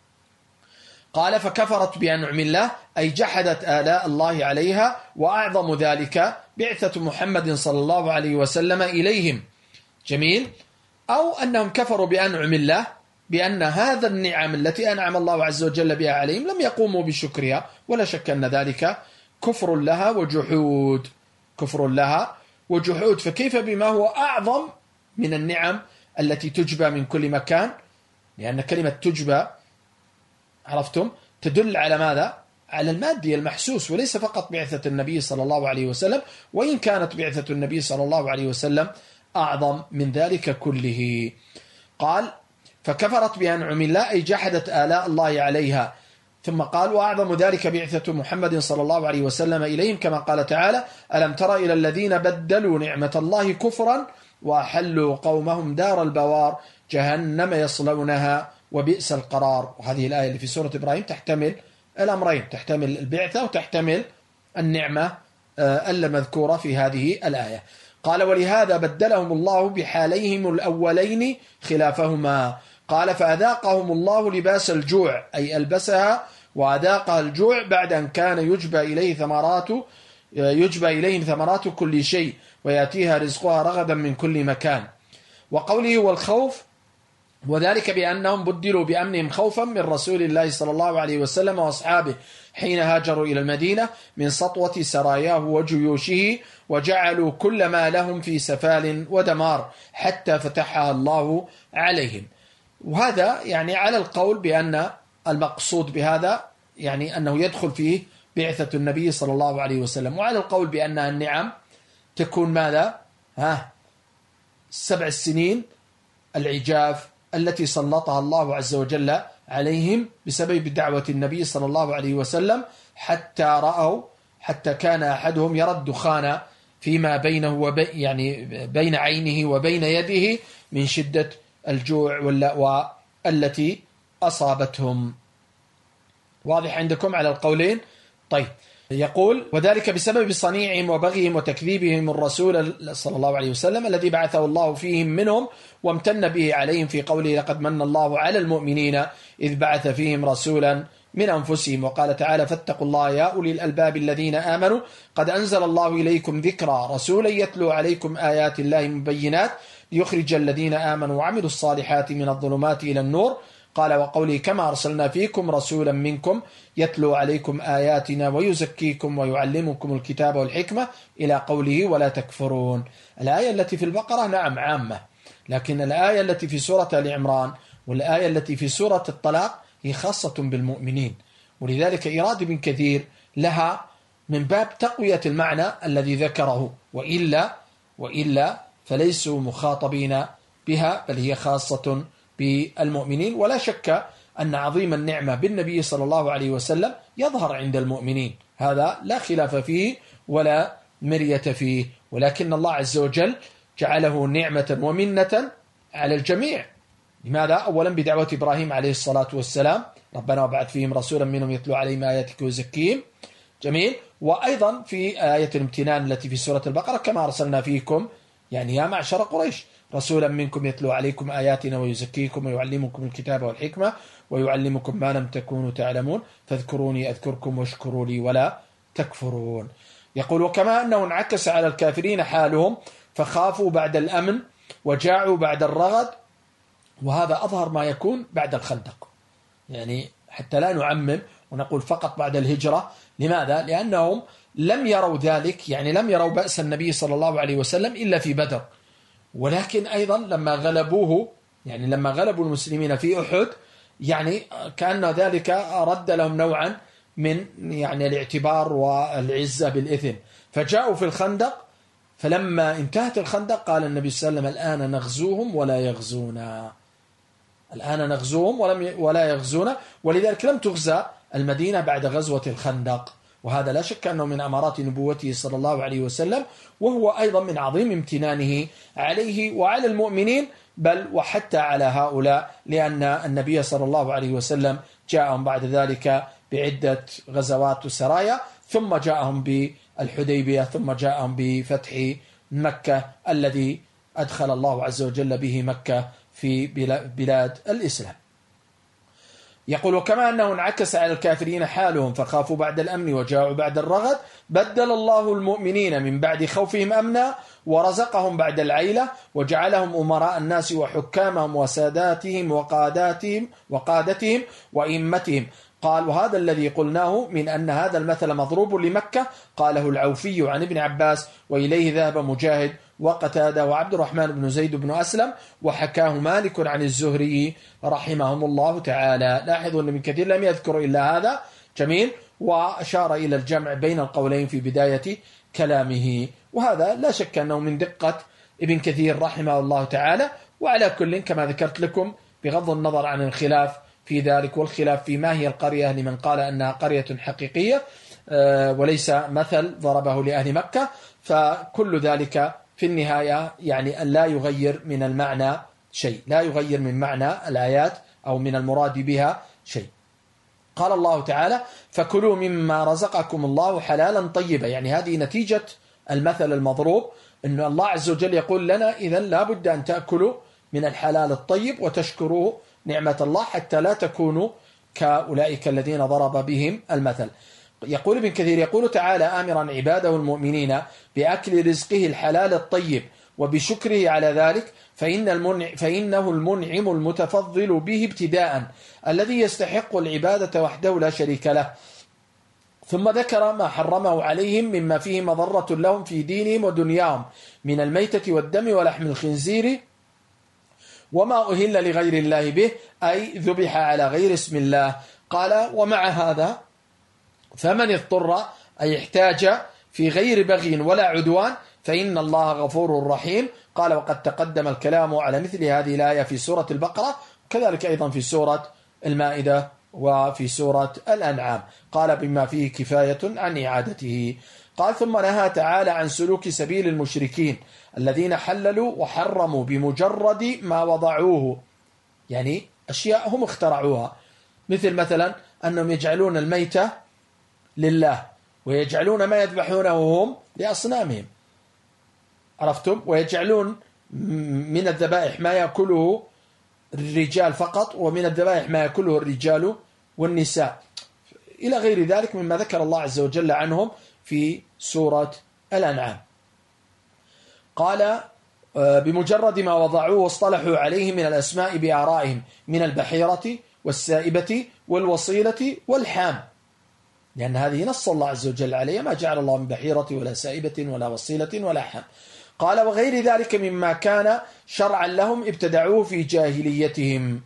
قال: فكفرت بأنعم الله، أي جحدت آلاء الله عليها، وأعظم ذلك بعثة محمد صلى الله عليه وسلم إليهم. جميل. أو أنهم كفروا بأنعم الله بأن هذا النعم التي أنعم الله عز وجل بها عليهم لم يقوموا بشكرها، ولا شك أن ذلك كفر لها وجحود، كفر لها وجحود. فكيف بما هو أعظم من النعم التي تجبى من كل مكان؟ لأن كلمة تجبى، عرفتم، تدل على ماذا؟ على المادي المحسوس، وليس فقط بعثة النبي صلى الله عليه وسلم، وإن كانت بعثة النبي صلى الله عليه وسلم أعظم من ذلك كله. قال: فكفرت بأنعم الله، أي جحدت آلاء الله عليها. ثم قال: وأعظم ذلك بعثة محمد صلى الله عليه وسلم إليهم، كما قال تعالى: ألم تر إلى الذين بدلوا نعمة الله كفرا وأحلوا قومهم دار البوار جهنم يصلونها وبئس القرار. وهذه الآية اللي في سورة إبراهيم تحتمل الأمرين، تحتمل البعثة وتحتمل النعمة المذكورة في هذه الآية. قال: ولهذا بدلهم الله بحاليهم الأولين خلافهما. قال: فأذاقهم الله لباس الجوع، أي ألبسها وأذاقها الجوع بعد أن كان يجبى إليه ثمرات يجبى إليهم ثمرات كل شيء، ويأتيها رزقها رغدا من كل مكان. وقوله والخوف، وذلك بأنهم بدلوا بأمنهم خوفا من رسول الله صلى الله عليه وسلم وأصحابه حين هاجروا إلى المدينة من سطوة سراياه وجيوشه، وجعلوا كل ما لهم في سفال ودمار حتى فتحها الله عليهم. وهذا يعني على القول بأن المقصود بهذا يعني أنه يدخل فيه بعثة النبي صلى الله عليه وسلم. وعلى القول بأنها النعم تكون ماذا؟ ها سبع السنين العجاف التي سلطها الله عز وجل عليهم بسبب دعوة النبي صلى الله عليه وسلم، حتى رأوا حتى كان أحدهم يرى الدخان فيما بينه وبين يعني بين عينه وبين يده من شدة الجوع واللأواء التي أصابتهم. واضح عندكم على القولين؟ طيب، يقول وذلك بسبب صنيعهم وبغيهم وتكذيبهم الرسول صلى الله عليه وسلم الذي بعثه الله فيهم منهم وامتن به عليهم في قوله لقد من الله على المؤمنين إذ بعث فيهم رسولا من أنفسهم. وقال تعالى فاتقوا الله يا أولي الألباب الذين آمنوا قد أنزل الله إليكم ذكرا رسولا يتلو عليكم آيات الله مبينات ليخرج الذين آمنوا وعملوا الصالحات من الظلمات إلى النور. قال وقوله كما أرسلنا فيكم رسولا منكم يتلو عليكم آياتنا ويزكيكم ويعلمكم الكتاب والحكمة إلى قوله ولا تكفرون. الآية التي في البقرة نعم عامة، لكن الآية التي في سورة آل عمران والآية التي في سورة الطلاق هي خاصة بالمؤمنين، ولذلك إرادة ابن كثير لها من باب تقوية المعنى الذي ذكره، وإلا وإلا فليسوا مخاطبين بها، بل هي خاصة بالمؤمنين. ولا شك أن عظيم النعمة بالنبي صلى الله عليه وسلم يظهر عند المؤمنين، هذا لا خلاف فيه ولا مرية فيه، ولكن الله عز وجل جعله نعمة ومنة على الجميع. لماذا؟ أولا بدعوة إبراهيم عليه الصلاة والسلام ربنا وبعث فيهم رسولا منهم يتلو عليهم آياتك ويزكيهم، جميل. وأيضا في آية الامتنان التي في سورة البقرة كما أرسلنا فيكم يعني يا معشر قريش رسولا منكم يتلو عليكم آياتنا ويزكيكم ويعلمكم الكتاب والحكمة ويعلمكم ما لم تكونوا تعلمون فاذكروني أذكركم واشكروا لي ولا تكفرون. يقول وكما أنه انعكس على الكافرين حالهم فخافوا بعد الأمن وجاعوا بعد الرغد، وهذا أظهر ما يكون بعد الخندق، يعني حتى لا نعمم ونقول فقط بعد الهجرة. لماذا؟ لأنهم لم يروا ذلك، يعني لم يروا بأس النبي صلى الله عليه وسلم إلا في بدر، ولكن أيضا لما غلبوه يعني لما غلبوا المسلمين في أحد يعني كأن ذلك رد لهم نوعا من يعني الاعتبار والعزة بالإثم، فجاءوا في الخندق. فلما انتهت الخندق قال النبي صلى الله عليه وسلم الآن نغزوهم ولا يغزونا، الآن نغزوهم ولم ولا يغزونا. ولذلك لم تغزى المدينة بعد غزوة الخندق، وهذا لا شك أنه من أمارات نبوته صلى الله عليه وسلم، وهو أيضا من عظيم امتنانه عليه وعلى المؤمنين، بل وحتى على هؤلاء، لأن النبي صلى الله عليه وسلم جاءهم بعد ذلك بعدة غزوات وسرايا، ثم جاءهم بالحديبية، ثم جاءهم بفتح مكة الذي أدخل الله عز وجل به مكة في بلاد الإسلام. يقول وكما أنه انعكس على الكافرين حالهم فخافوا بعد الأمن وجاعوا بعد الرغد بدل الله المؤمنين من بعد خوفهم أمنا ورزقهم بعد العيلة وجعلهم أمراء الناس وحكامهم وساداتهم وقاداتهم وقادتهم وإمتهم. قال وهذا الذي قلناه من أن هذا المثل مضروب لمكة قاله العوفي عن ابن عباس، وإليه ذهب مجاهد وقتادة وعبد الرحمن بن زيد بن أسلم، وحكاه مالك عن الزهري رحمهم الله تعالى. لاحظوا أن ابن كثير لم يذكر إلا هذا، جميل، وأشار إلى الجمع بين القولين في بداية كلامه، وهذا لا شك أنه من دقة ابن كثير رحمه الله تعالى. وعلى كل كما ذكرت لكم بغض النظر عن الخلاف في ذلك، والخلاف في ما هي القرية لمن قال أنها قرية حقيقية وليس مثل ضربه لأهل مكة، فكل ذلك في النهاية يعني أن لا يغير من المعنى شيء، لا يغير من معنى الآيات أو من المراد بها شيء. قال الله تعالى فكلوا مما رزقكم الله حلالا طيبا، يعني هذه نتيجة المثل المضروب، أن الله عز وجل يقول لنا إذن لا بد أن تأكلوا من الحلال الطيب وتشكروا نعمة الله حتى لا تكونوا كأولئك الذين ضرب بهم المثل. يقول ابن كثير يقول تعالى آمرا عباده المؤمنين بأكل رزقه الحلال الطيب وبشكره على ذلك، فإن المنع فإنه المنعم المتفضل به ابتداء الذي يستحق العبادة وحده لا شريك له. ثم ذكر ما حرمه عليهم مما فيه مضرة لهم في دينهم ودنياهم من الميتة والدم ولحم الخنزير وما أهل لغير الله به، أي ذبح على غير اسم الله. قال ومع هذا فمن اضطر أي احتاج في غير بغي ولا عدوان فإن الله غفور رحيم. قال وقد تقدم الكلام على مثل هذه الآية في سورة البقرة، وكذلك أيضا في سورة المائدة وفي سورة الأنعام. قال بما فيه كفاية عن إعادته. قال ثم نهى تعالى عن سلوك سبيل المشركين الذين حللوا وحرموا بمجرد ما وضعوه، يعني أشياء هم اخترعوها، مثل مثلا أنهم يجعلون الميتة لله، ويجعلون ما يذبحونه هم لأصنامهم، عرفتم؟ ويجعلون من الذبائح ما يأكله الرجال فقط، ومن الذبائح ما يأكله الرجال والنساء، إلى غير ذلك مما ذكر الله عز وجل عنهم في سورة الأنعام. قال بمجرد ما وضعوه واصطلحوا عليه من الأسماء بآرائهم من البحيرة والسائبة والوصيلة والحام، لأن هذه نص الله عز وجل عليها، ما جعل الله من بحيرة ولا سائبة ولا وصيلة ولا حام. قال وغير ذلك مما كان شرعا لهم ابتدعوه في جاهليتهم.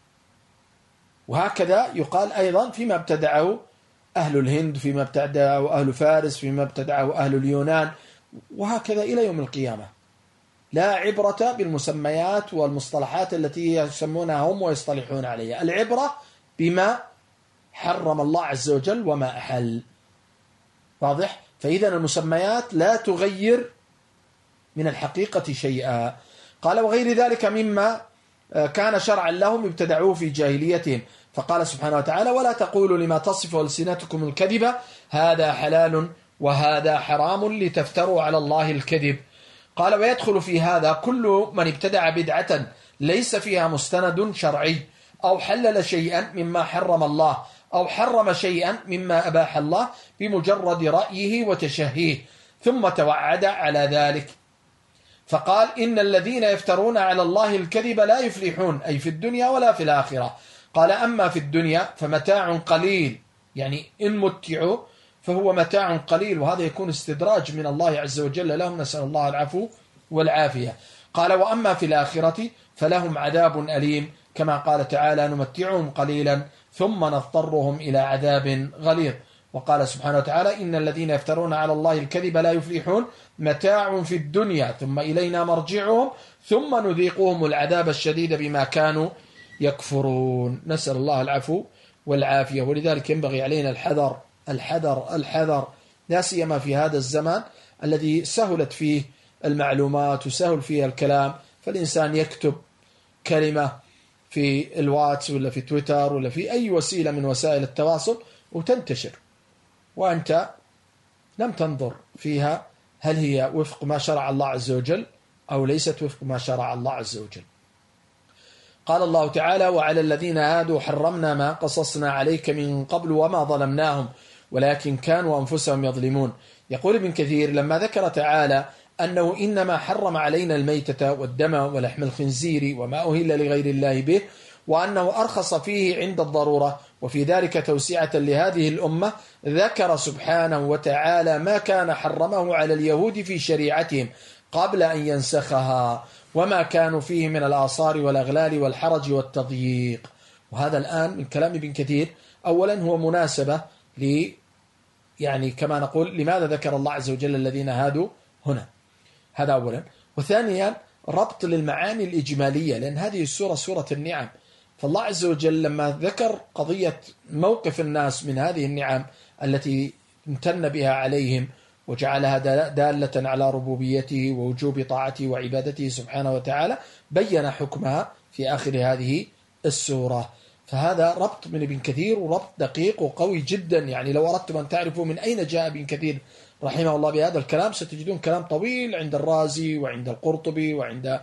وهكذا يقال أيضا فيما ابتدعه أهل الهند، فيما ابتدعه أهل فارس، فيما ابتدعه أهل اليونان، وهكذا إلى يوم القيامة. لا عبرة بالمسميات والمصطلحات التي يسمونها هم ويصطلحون عليها، العبرة بما حرم الله عز وجل وما أحل. واضح؟ فإذا المسميات لا تغير من الحقيقة شيئا. قال وغير ذلك مما كان شرعا لهم ابتدعوه في جاهليتهم. فقال سبحانه وتعالى ولا تقولوا لما تصف ألسنتكم الكذب هذا حلال وهذا حرام لتفتروا على الله الكذب. قال ويدخل في هذا كل من ابتدع بدعة ليس فيها مستند شرعي، أو حلل شيئا مما حرم الله، أو حرم شيئا مما أباح الله بمجرد رأيه وتشهيه، ثم توعد على ذلك. فقال إن الذين يفترون على الله الكذب لا يفلحون، أي في الدنيا ولا في الآخرة. قال أما في الدنيا فمتاع قليل، يعني إن متعوا فهو متاع قليل، وهذا يكون استدراج من الله عز وجل لهم، نسأل الله العفو والعافية. قال وأما في الآخرة فلهم عذاب أليم، كما قال تعالى نمتعهم قليلا ثم نضطرهم إلى عذاب غليظ. وقال سبحانه وتعالى إن الذين يفترون على الله الكذب لا يفلحون متاع في الدنيا ثم إلينا مرجعهم ثم نذيقهم العذاب الشديد بما كانوا يكفرون. نسأل الله العفو والعافية. ولذلك ينبغي علينا الحذر الحذر الحذر، لا سيما في هذا الزمان الذي سهلت فيه المعلومات وسهل فيه الكلام، فالإنسان يكتب كلمة في الواتس ولا في تويتر ولا في أي وسيلة من وسائل التواصل وتنتشر، وأنت لم تنظر فيها هل هي وفق ما شرع الله عز وجل أو ليست وفق ما شرع الله عز وجل. قال الله تعالى وعلى الذين هادوا حرمنا ما قصصنا عليك من قبل وما ظلمناهم ولكن كانوا أنفسهم يظلمون. يقول ابن كثير لما ذكر تعالى أنه إنما حرم علينا الميتة والدم ولحم الخنزير وما أهل لغير الله به، وأنه أرخص فيه عند الضرورة وفي ذلك توسعة لهذه الأمة، ذكر سبحانه وتعالى ما كان حرمه على اليهود في شريعتهم قبل أن ينسخها وما كانوا فيه من الآثار والأغلال والحرج والتضييق. وهذا الآن من كلام ابن كثير أولا هو مناسبة ل يعني كما نقول لماذا ذكر الله عز وجل الذين هادوا هنا، هذا أولا. وثانيا ربط للمعاني الإجمالية، لأن هذه السورة سورة النعم، فالله عز وجل لما ذكر قضية موقف الناس من هذه النعم التي امتن بها عليهم وجعلها دالة على ربوبيته ووجوب طاعته وعبادته سبحانه وتعالى، بين حكمها في آخر هذه السورة. فهذا ربط من ابن كثير وربط دقيق وقوي جدا. يعني لو أردتم أن تعرفوا من أين جاء ابن كثير رحمه الله بهذا الكلام ستجدون كلام طويل عند الرازي وعند القرطبي وعند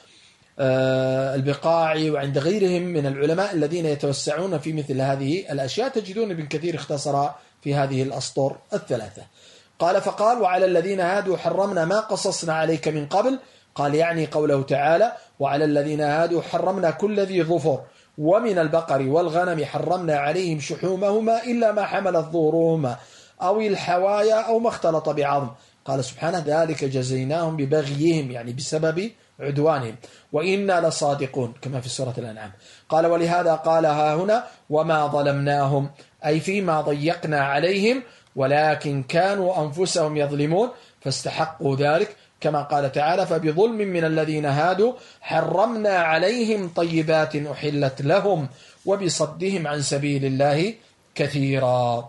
البقاعي وعند غيرهم من العلماء الذين يتوسعون في مثل هذه الأشياء، تجدون ابن كثير اختصر في هذه الأسطر الثلاثة. قال فقال وعلى الذين هادوا حرمنا ما قصصنا عليك من قبل، قال يعني قوله تعالى وعلى الذين هادوا حرمنا كل ذي ظفر ومن البقر والغنم حرمنا عليهم شحومهما إلا ما حملت ظهورهما أو الحوايا أو ما اختلط بعظم. قال سبحانه ذلك جزيناهم ببغيهم، يعني بسبب عدوانهم، وإنا لصادقون كما في سورة الأنعام. قال ولهذا قال ها هنا وما ظلمناهم، أي فيما ضيقنا عليهم ولكن كانوا أنفسهم يظلمون فاستحقوا ذلك، كما قال تعالى فبظلم من الذين هادوا حرمنا عليهم طيبات أحلت لهم وبصدهم عن سبيل الله كثيرا.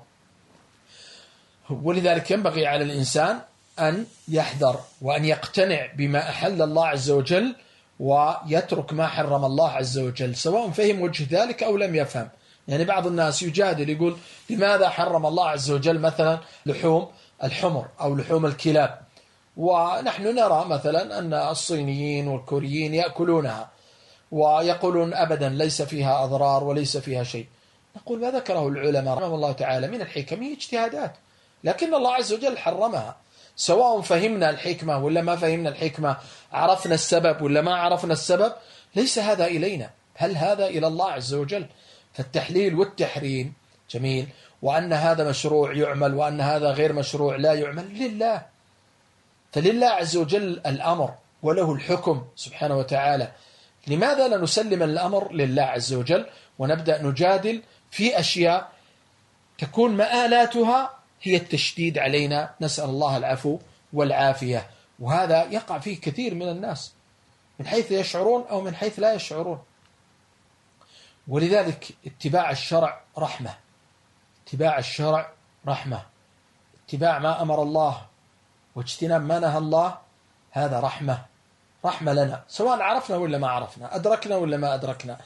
ولذلك ينبغي على الإنسان أن يحذر وأن يقتنع بما أحل الله عز وجل ويترك ما حرم الله عز وجل، سواء فهم وجه ذلك أو لم يفهم. يعني بعض الناس يجادل يقول لماذا حرم الله عز وجل مثلا لحوم الحمر أو لحوم الكلاب، ونحن نرى مثلا أن الصينيين والكوريين يأكلونها ويقولون أبدا ليس فيها أضرار وليس فيها شيء. نقول ما ذكره العلماء رحمه الله تعالى من الحكم هي اجتهادات، لكن الله عز وجل حرمها، سواء فهمنا الحكمة ولا ما فهمنا الحكمة، عرفنا السبب ولا ما عرفنا السبب، ليس هذا إلينا، هل هذا إلى الله عز وجل. فالتحليل والتحريم جميل، وأن هذا مشروع يعمل وأن هذا غير مشروع لا يعمل لله، فلله عز وجل الأمر وله الحكم سبحانه وتعالى. لماذا لا نسلم الأمر لله عز وجل ونبدأ نجادل في أشياء تكون مآلاتها هي التشديد علينا، نسأل الله العفو والعافية. وهذا يقع فيه كثير من الناس من حيث يشعرون أو من حيث لا يشعرون. ولذلك اتباع الشرع رحمة، اتباع الشرع رحمة، اتباع ما أمر الله واجتناب ما نهى الله، هذا رحمة، رحمة لنا، سواء عرفنا ولا ما عرفنا، أدركنا ولا ما أدركنا،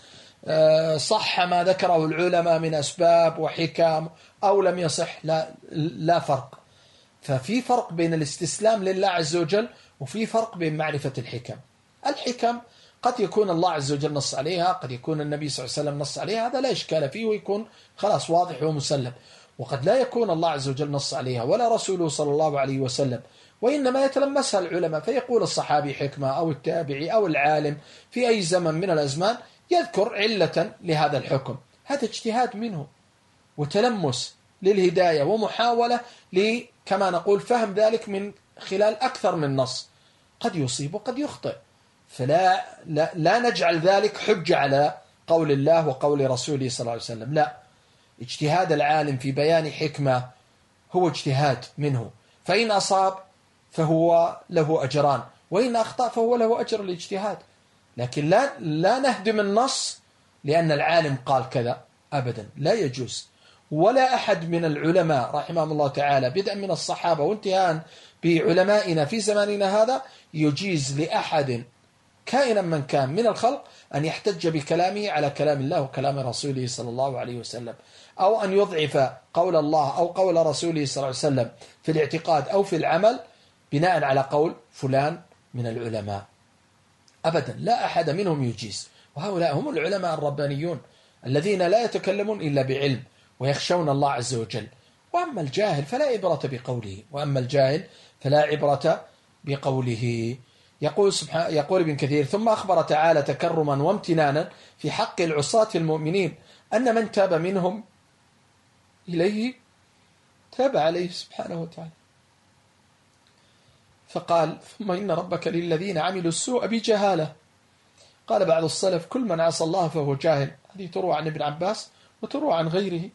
صح ما ذكره العلماء من أسباب وحكام أو لم يصح، لا, لا فرق. ففي فرق بين الاستسلام لله عز وجل وفي فرق بين معرفة الحكم. الحكم قد يكون الله عز وجل نص عليها، قد يكون النبي صلى الله عليه وسلم نص عليها، هذا لا إشكال فيه ويكون خلاص واضح ومسلم. وقد لا يكون الله عز وجل نص عليها ولا رسوله صلى الله عليه وسلم، وإنما يتلمسها العلماء، فيقول الصحابي حكمة أو التابعي أو العالم في أي زمن من الأزمان يذكر علة لهذا الحكم، هذا اجتهاد منه وتلمس للهداية ومحاولة كما نقول فهم ذلك من خلال أكثر من نص، قد يصيب وقد يخطئ، فلا لا, لا نجعل ذلك حجة على قول الله وقول رسوله صلى الله عليه وسلم، لا، اجتهاد العالم في بيان حكمة هو اجتهاد منه، فإن أصاب فهو له أجران وإن أخطأ فهو له أجر الاجتهاد. لكن لا, لا نهدم النص لأن العالم قال كذا أبدا، لا يجوز. ولا أحد من العلماء رحمهم الله تعالى بدءا من الصحابة وانتهاء بعلمائنا في زماننا هذا يجيز لأحد كائنا من كان من الخلق أن يحتج بكلامه على كلام الله وكلام رسوله صلى الله عليه وسلم، أو أن يضعف قول الله أو قول رسوله صلى الله عليه وسلم في الاعتقاد أو في العمل بناء على قول فلان من العلماء، أبدا لا أحد منهم يجيز. وهؤلاء هم العلماء الربانيون الذين لا يتكلمون إلا بعلم ويخشون الله عز وجل. وأما الجاهل فلا عبرة بقوله، وأما الجاهل فلا عبرة بقوله. يقول سبحانه يقول ابن كثير: ثم أخبر تعالى تكرما وامتنانا في حق العصاة المؤمنين أن من تاب منهم إليه تاب عليه سبحانه وتعالى، فقال: ثم إن ربك للذين عملوا السوء بجهالة. قال بعض السلف: كل من عصى الله فهو جاهل. هذه تروى عن ابن عباس وتروى عن غيره،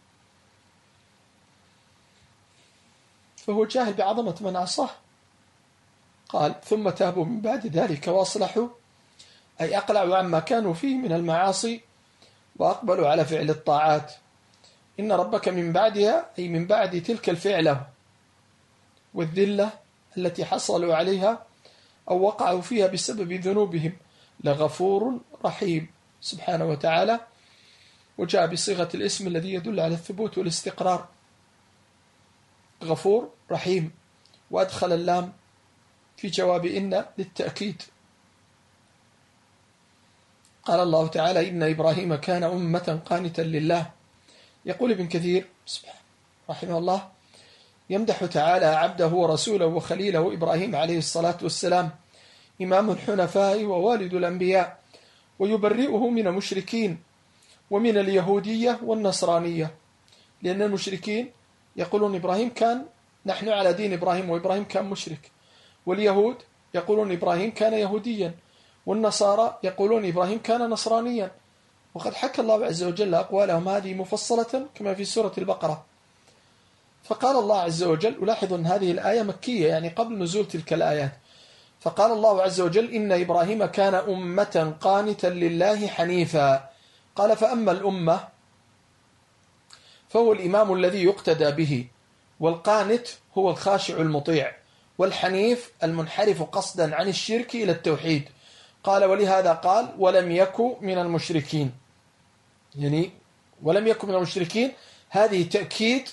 فهو جاهل بعظمة من عصاه. قال: ثم تابوا من بعد ذلك واصلحوا، أي أقلعوا عما كانوا فيه من المعاصي وأقبلوا على فعل الطاعات. إن ربك من بعدها، أي من بعد تلك الفعلة والذلة التي حصلوا عليها أو وقعوا فيها بسبب ذنوبهم، لغفور رحيم سبحانه وتعالى. وجاء بصيغة الاسم الذي يدل على الثبوت والاستقرار، غفور رحيم، وأدخل اللام في جواب إن للتأكيد. قال الله تعالى: إن إبراهيم كان أمة قانتا لله. يقول ابن كثير رحمه الله: يمدح تعالى عبده ورسوله وخليله إبراهيم عليه الصلاة والسلام، إمام الحنفاء ووالد الأنبياء، ويبرئه من المشركين ومن اليهودية والنصرانية، لأن المشركين يقولون إبراهيم كان نحن على دين إبراهيم وإبراهيم كان مشرك، واليهود يقولون إبراهيم كان يهوديا، والنصارى يقولون إبراهيم كان نصرانيا. وقد حكى الله عز وجل أقوالهم هذه مفصلة كما في سورة البقرة. فقال الله عز وجل، ولاحظ أن هذه الآية مكية يعني قبل نزول تلك الآيات، فقال الله عز وجل: إن إبراهيم كان أمة قانتا لله حنيفا. قال: فأما الأمة فهو الإمام الذي يقتدى به، والقانت هو الخاشع المطيع، والحنيف المنحرف قصدا عن الشرك إلى التوحيد. قال: ولهذا قال: ولم يكن من المشركين، يعني ولم يكن من المشركين، هذه تأكيد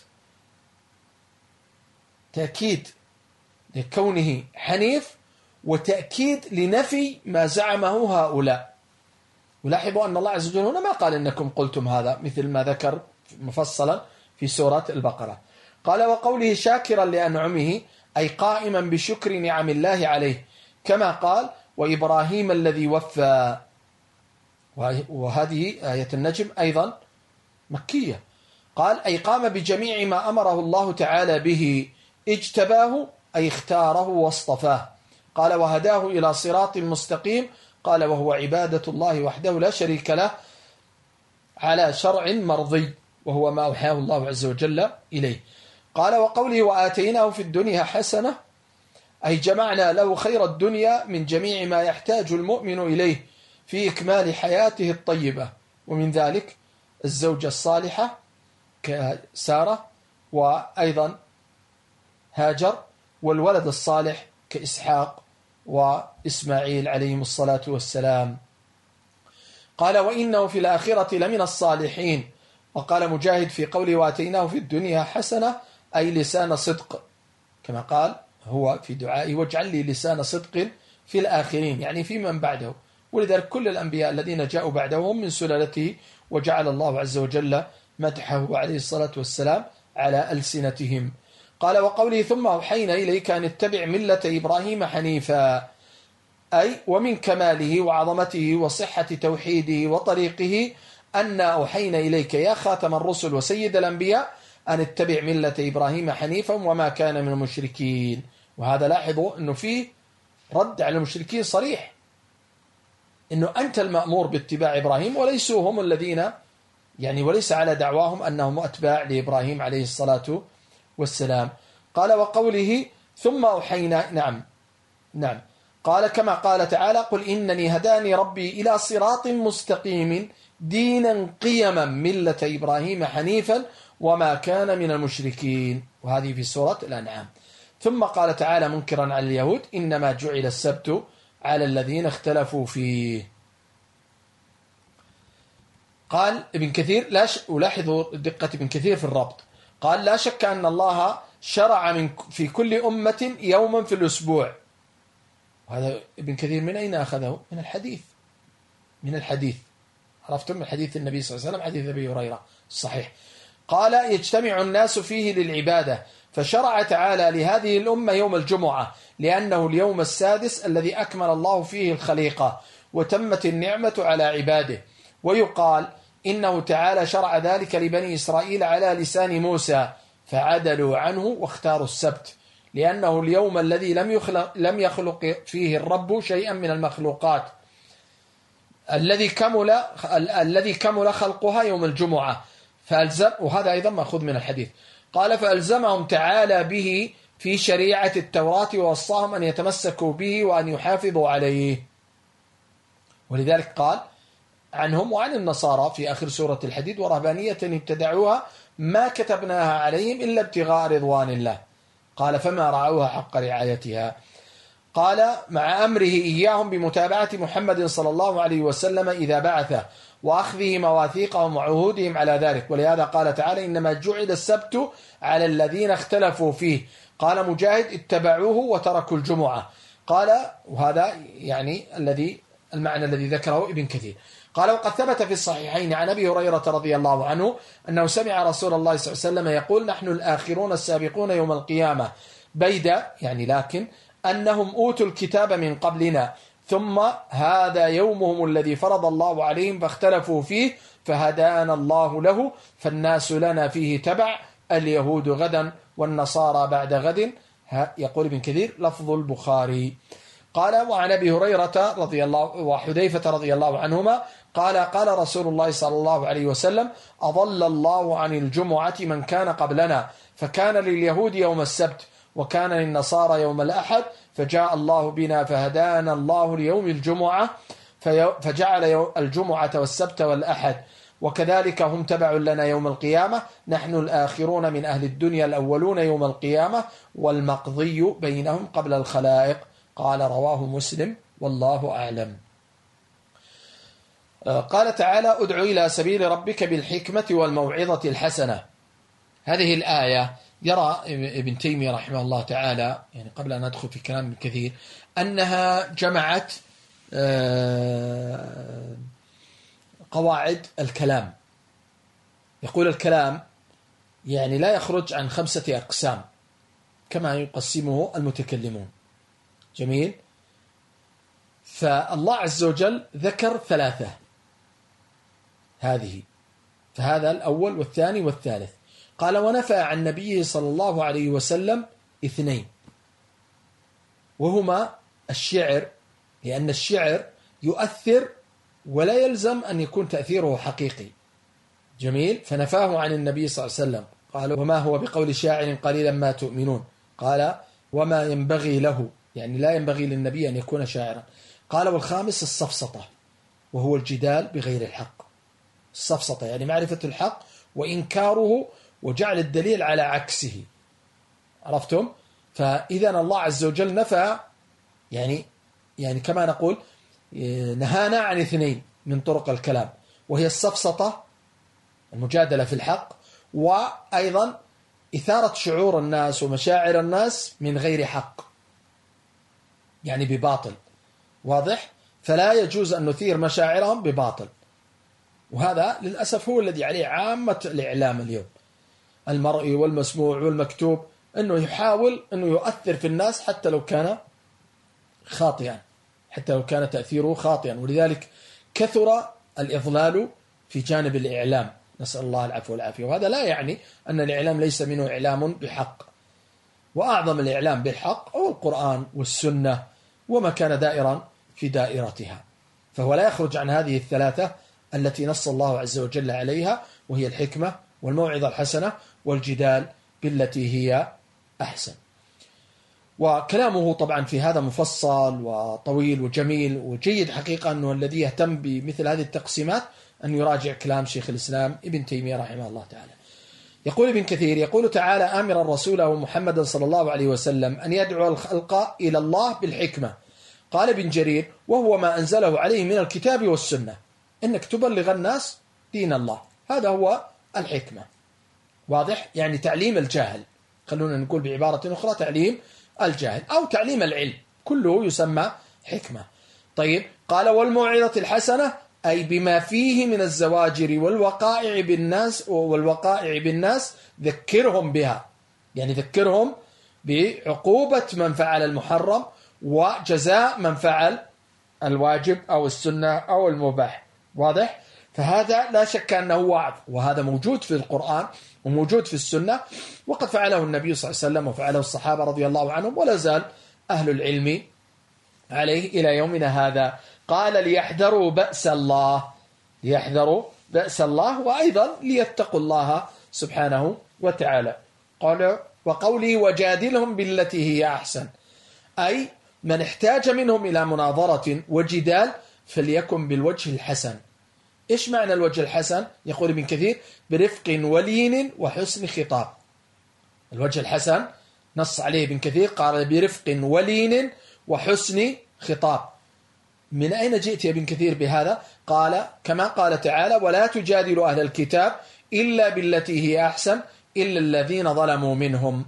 تأكيد لكونه حنيف، وتأكيد لنفي ما زعمه هؤلاء. ولاحظوا أن الله عز وجل هنا ما قال إنكم قلتم هذا، مثل ما ذكر مفصلا في سورة البقرة. قال: وقوله شاكرا لأنعمه، أي قائما بشكر نعم الله عليه، كما قال: وإبراهيم الذي وفى. وهذه آية النجم أيضا مكية. قال: أي قام بجميع ما أمره الله تعالى به، اجتباه أي اختاره واصطفاه. قال: وهداه إلى صراط مستقيم. قال: وهو عبادة الله وحده لا شريك له على شرع مرضي، وهو ما أوحاه الله عز وجل إليه. قال: وقوله وآتيناه في الدنيا حسنة، أي جمعنا له خير الدنيا من جميع ما يحتاج المؤمن إليه في إكمال حياته الطيبة، ومن ذلك الزوجة الصالحة كسارة، وأيضا هاجر، والولد الصالح كإسحاق وإسماعيل عليهم الصلاة والسلام. قال: وإنه في الآخرة لمن الصالحين. وقال مجاهد في قوله وآتيناه في الدنيا حسنة، أي لسان صدق، كما قال هو في دعائه: واجعل لي لسان صدق في الآخرين، يعني في من بعده. ولذلك كل الأنبياء الذين جاءوا بعدهم من سلالته، وجعل الله عز وجل مدحه عليه الصلاة والسلام على ألسنتهم. قال: وقوله ثم أوحينا إليك أن اتبع ملة إبراهيم حنيفا، أي ومن كماله وعظمته وصحة توحيده وطريقه أن أوحينا إليك يا خاتم الرسل وسيد الأنبياء أن اتبع ملة إبراهيم حنيفا وما كان من المشركين. وهذا لاحظوا أنه فيه رد على المشركين صريح، أنه أنت المأمور باتباع إبراهيم، وليسوا هم الذين يعني وليس على دعواهم أنهم أتباع لإبراهيم عليه الصلاة والسلام. قال: وقوله ثم أوحينا، نعم نعم قال كما قال تعالى: قل إنني هداني ربي إلى صراط مستقيم دينا قيما ملة إبراهيم حنيفا وما كان من المشركين. وهذه في سورة الأنعام. ثم قال تعالى منكرا على اليهود: إنما جعل السبت على الذين اختلفوا فيه. قال ابن كثير، لا ش... ولاحظوا دقة ابن كثير في الربط، قال: لا شك أن الله شرع من في كل أمة يوما في الأسبوع. وهذا ابن كثير من أين أخذه؟ من الحديث من الحديث عرفتم؟ من حديث النبي صلى الله عليه وسلم، حديث أبي هريرة الصحيح. قال: يجتمع الناس فيه للعبادة، فشرع تعالى لهذه الأمة يوم الجمعة، لأنه اليوم السادس الذي أكمل الله فيه الخليقة وتمت النعمة على عباده. ويقال إنه تعالى شرع ذلك لبني إسرائيل على لسان موسى، فعدلوا عنه واختاروا السبت، لأنه اليوم الذي لم يخلق, لم يخلق فيه الرب شيئا من المخلوقات، الذي كمل الذي كمل خلقها يوم الجمعة. فألزم، وهذا أيضا مأخوذ من الحديث. قال: فألزمهم تعالى به في شريعة التوراة، ووصاهم أن يتمسكوا به وأن يحافظوا عليه. ولذلك قال عنهم وعن النصارى في آخر سورة الحديد: ورهبانية ابتدعوها ما كتبناها عليهم إلا ابتغاء رضوان الله. قال: فما رعوها حق رعايتها. قال: مع أمره إياهم بمتابعة محمد صلى الله عليه وسلم إذا بعثه، وأخذه مواثيقهم وعهودهم على ذلك. ولهذا قال تعالى: إنما جعل السبت على الذين اختلفوا فيه. قال مجاهد: اتبعوه وتركوا الجمعة. قال، وهذا يعني الذي المعنى الذي ذكره ابن كثير. قال: وقد ثبت في الصحيحين عن أبي هريرة رضي الله عنه أنه سمع رسول الله صلى الله عليه وسلم يقول: نحن الآخرون السابقون يوم القيامة، بيد يعني لكن أنهم أوتوا الكتاب من قبلنا، ثم هذا يومهم الذي فرض الله عليهم فاختلفوا فيه، فهدانا الله له، فالناس لنا فيه تبع، اليهود غدا والنصارى بعد غد. يقول ابن كثير: لفظ البخاري. قال: وعن أبي هريرة رضي الله وحذيفة رضي الله عنهما قال قال رسول الله صلى الله عليه وسلم أضل الله عن الجمعة من كان قبلنا فكان لليهود يوم السبت وكان للنصارى يوم الأحد فجاء الله بنا فهدانا الله ليوم الجمعة فجعل الجمعة والسبت والأحد وكذلك هم تبع لنا يوم القيامة نحن الآخرون من أهل الدنيا الأولون يوم القيامة والمقضي بينهم قبل الخلائق. قال رواه مسلم والله أعلم. قال تعالى ادع إلى سبيل ربك بالحكمة والموعظة الحسنة. هذه الآية يرى ابن تيمية رحمه الله تعالى يعني قبل أن ندخل في كلام ابن كثير أنها جمعت قواعد الكلام. يقول الكلام يعني لا يخرج عن خمسة أقسام كما يقسمه المتكلمون. جميل. فالله عز وجل ذكر ثلاثة هذه، فهذا الأول والثاني والثالث. قال ونفى عن نبيه صلى الله عليه وسلم اثنين وهما الشعر، لأن الشعر يؤثر ولا يلزم أن يكون تأثيره حقيقي. جميل. فنفاه عن النبي صلى الله عليه وسلم. قال وما هو بقول شاعر قليلا ما تؤمنون. قال وما ينبغي له، يعني لا ينبغي للنبي أن يكون شاعرا. قال والخامس السفسطة وهو الجدال بغير الحق. السفسطة يعني معرفة الحق وإنكاره وجعل الدليل على عكسه. عرفتم؟ فإذا الله عز وجل نفى يعني يعني كما نقول نهانا عن اثنين من طرق الكلام، وهي السفسطة المجادلة في الحق، وأيضا إثارة شعور الناس ومشاعر الناس من غير حق يعني بباطل. واضح؟ فلا يجوز أن نثير مشاعرهم بباطل، وهذا للأسف هو الذي عليه عامة الإعلام اليوم المرئي والمسموع والمكتوب، أنه يحاول أنه يؤثر في الناس حتى لو كان خاطئا، حتى لو كان تأثيره خاطئا. ولذلك كثر الإضلال في جانب الإعلام، نسأل الله العفو والعافية. وهذا لا يعني أن الإعلام ليس منه إعلام بحق، وأعظم الإعلام بالحق هو القرآن والسنة وما كان دائرا في دائرتها، فهو لا يخرج عن هذه الثلاثة التي نص الله عز وجل عليها، وهي الحكمة والموعظة الحسنة والجدال بالتي هي أحسن. وكلامه طبعا في هذا مفصل وطويل وجميل وجيد حقيقة، أنه الذي يهتم بمثل هذه التقسيمات أن يراجع كلام شيخ الإسلام ابن تيمية رحمه الله تعالى. يقول ابن كثير يقول تعالى آمرا رسوله محمدا صلى الله عليه وسلم أن يدعو الخلق إلى الله بالحكمة. قال ابن جرير وهو ما أنزله عليه من الكتاب والسنة، إنك تبلغ الناس دين الله، هذا هو الحكمة. واضح؟ يعني تعليم الجاهل، خلونا نقول بعبارة أخرى تعليم الجاهل أو تعليم العلم، كله يسمى حكمة. طيب قال والموعظة الحسنة أي بما فيه من الزواجر والوقائع بالناس والوقائع بالناس ذكرهم بها، يعني ذكرهم بعقوبة من فعل المحرم وجزاء من فعل الواجب أو السنة أو المباح. واضح؟ فهذا لا شك أنه وعظ، وهذا موجود في القرآن وموجود في السنة، وقد فعله النبي صلى الله عليه وسلم وفعله الصحابة رضي الله عنهم، ولا زال أهل العلم عليه إلى يومنا هذا. قال ليحذروا بأس الله، ليحذروا بأس الله، وأيضا ليتقوا الله سبحانه وتعالى. قال وقوله وجادلهم بالتي هي أحسن، أي من احتاج منهم إلى مناظرة وجدال فليكن بالوجه الحسن. إيش معنى الوجه الحسن؟ يقول ابن كثير برفق ولين وحسن خطاب. الوجه الحسن نص عليه ابن كثير، قال برفق ولين وحسن خطاب. من أين جئت يا ابن كثير بهذا؟ قال كما قال تعالى ولا تجادلوا أهل الكتاب إلا بالتي هي أحسن إلا الذين ظلموا منهم.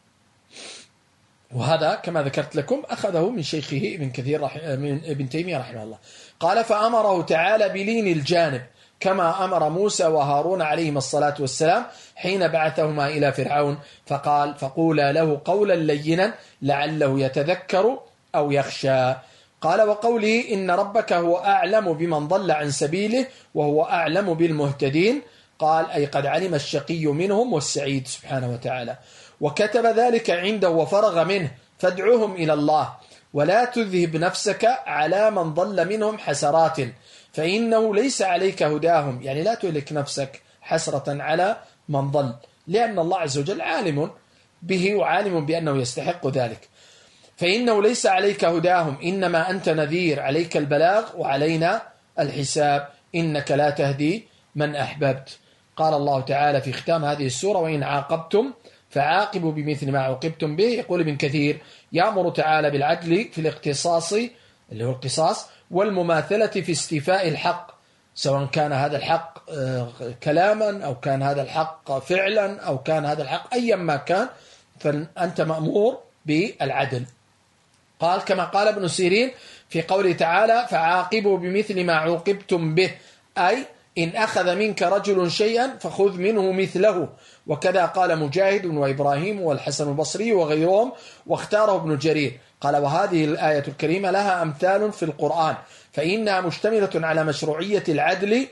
وهذا كما ذكرت لكم أخذه من شيخه ابن كثير رح... من ابن تيمية رحمه الله. قال فأمره تعالى بلين الجانب كما أمر موسى وهارون عليهما الصلاة والسلام حين بعثهما إلى فرعون، فقال فقولا له قولا لينا لعله يتذكر أو يخشى. قال وقوله إن ربك هو أعلم بمن ضل عن سبيله وهو أعلم بالمهتدين، قال أي قد علم الشقي منهم والسعيد سبحانه وتعالى، وكتب ذلك عنده وفرغ منه، فادعوهم إلى الله ولا تذهب نفسك على من ضل منهم حسرات، فإنه ليس عليك هداهم، يعني لا تهلك نفسك حسرة على من ضل، لأن الله عز وجل عالم به وعالم بأنه يستحق ذلك. فإنه ليس عليك هداهم إنما أنت نذير، عليك البلاغ وعلينا الحساب، إنك لا تهدي من أحببت. قال الله تعالى في ختام هذه السورة: وإن عاقبتم فعاقبوا بمثل ما عوقبتم به. يقول ابن كثير: يأمر تعالى بالعدل في الاختصاص اللي هو القصاص والمماثلة في استيفاء الحق، سواء كان هذا الحق كلاما أو كان هذا الحق فعلا أو كان هذا الحق أيا ما كان، فأنت مأمور بالعدل. قال كما قال ابن سيرين في قوله تعالى: فعاقبوا بمثل ما عوقبتم به، أي إن أخذ منك رجل شيئا فخذ منه مثله. وكذا قال مجاهد وإبراهيم والحسن البصري وغيرهم، واختاره ابن جرير. قال: وهذه الآية الكريمة لها أمثال في القرآن، فإنها مشتملة على مشروعية العدل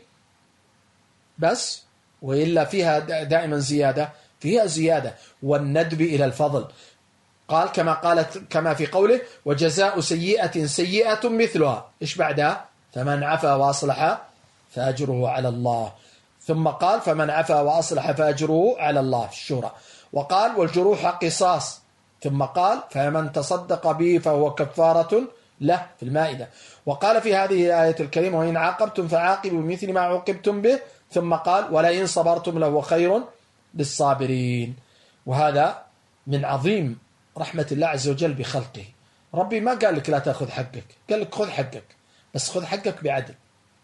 بس، وإلا فيها دائما زيادة، فيها زيادة والندب إلى الفضل. قال كما قالت كما في قوله: وجزاء سيئة سيئة مثلها، إيش بعدها؟ فمن عفا وأصلح فأجره على الله. ثم قال: فمن عفا وأصلح فأجره على الله في الشورى. وقال: والجروح قصاص. ثم قال: فمن تصدق به فهو كفارة له في المائدة. وقال في هذه الآية الكريمة: وإن عاقبتم فعاقبوا بمثل ما عوقبتم به. ثم قال: ولئن صبرتم لهو خير للصابرين. وهذا من عظيم رحمة الله عز وجل بخلقه. ربي ما قال لك لا تأخذ حقك، قال لك خذ حقك، بس خذ حقك بعدل.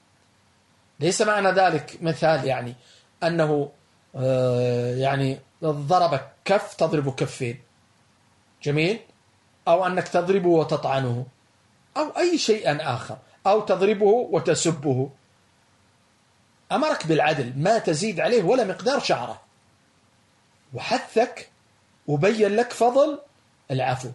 ليس معنى ذلك مثال يعني أنه يعني ضربك كف تضرب كفين، جميل، أو أنك تضربه وتطعنه، أو أي شيء آخر، أو تضربه وتسبه. أمرك بالعدل، ما تزيد عليه ولا مقدار شعره، وحثك وبين لك فضل العفو.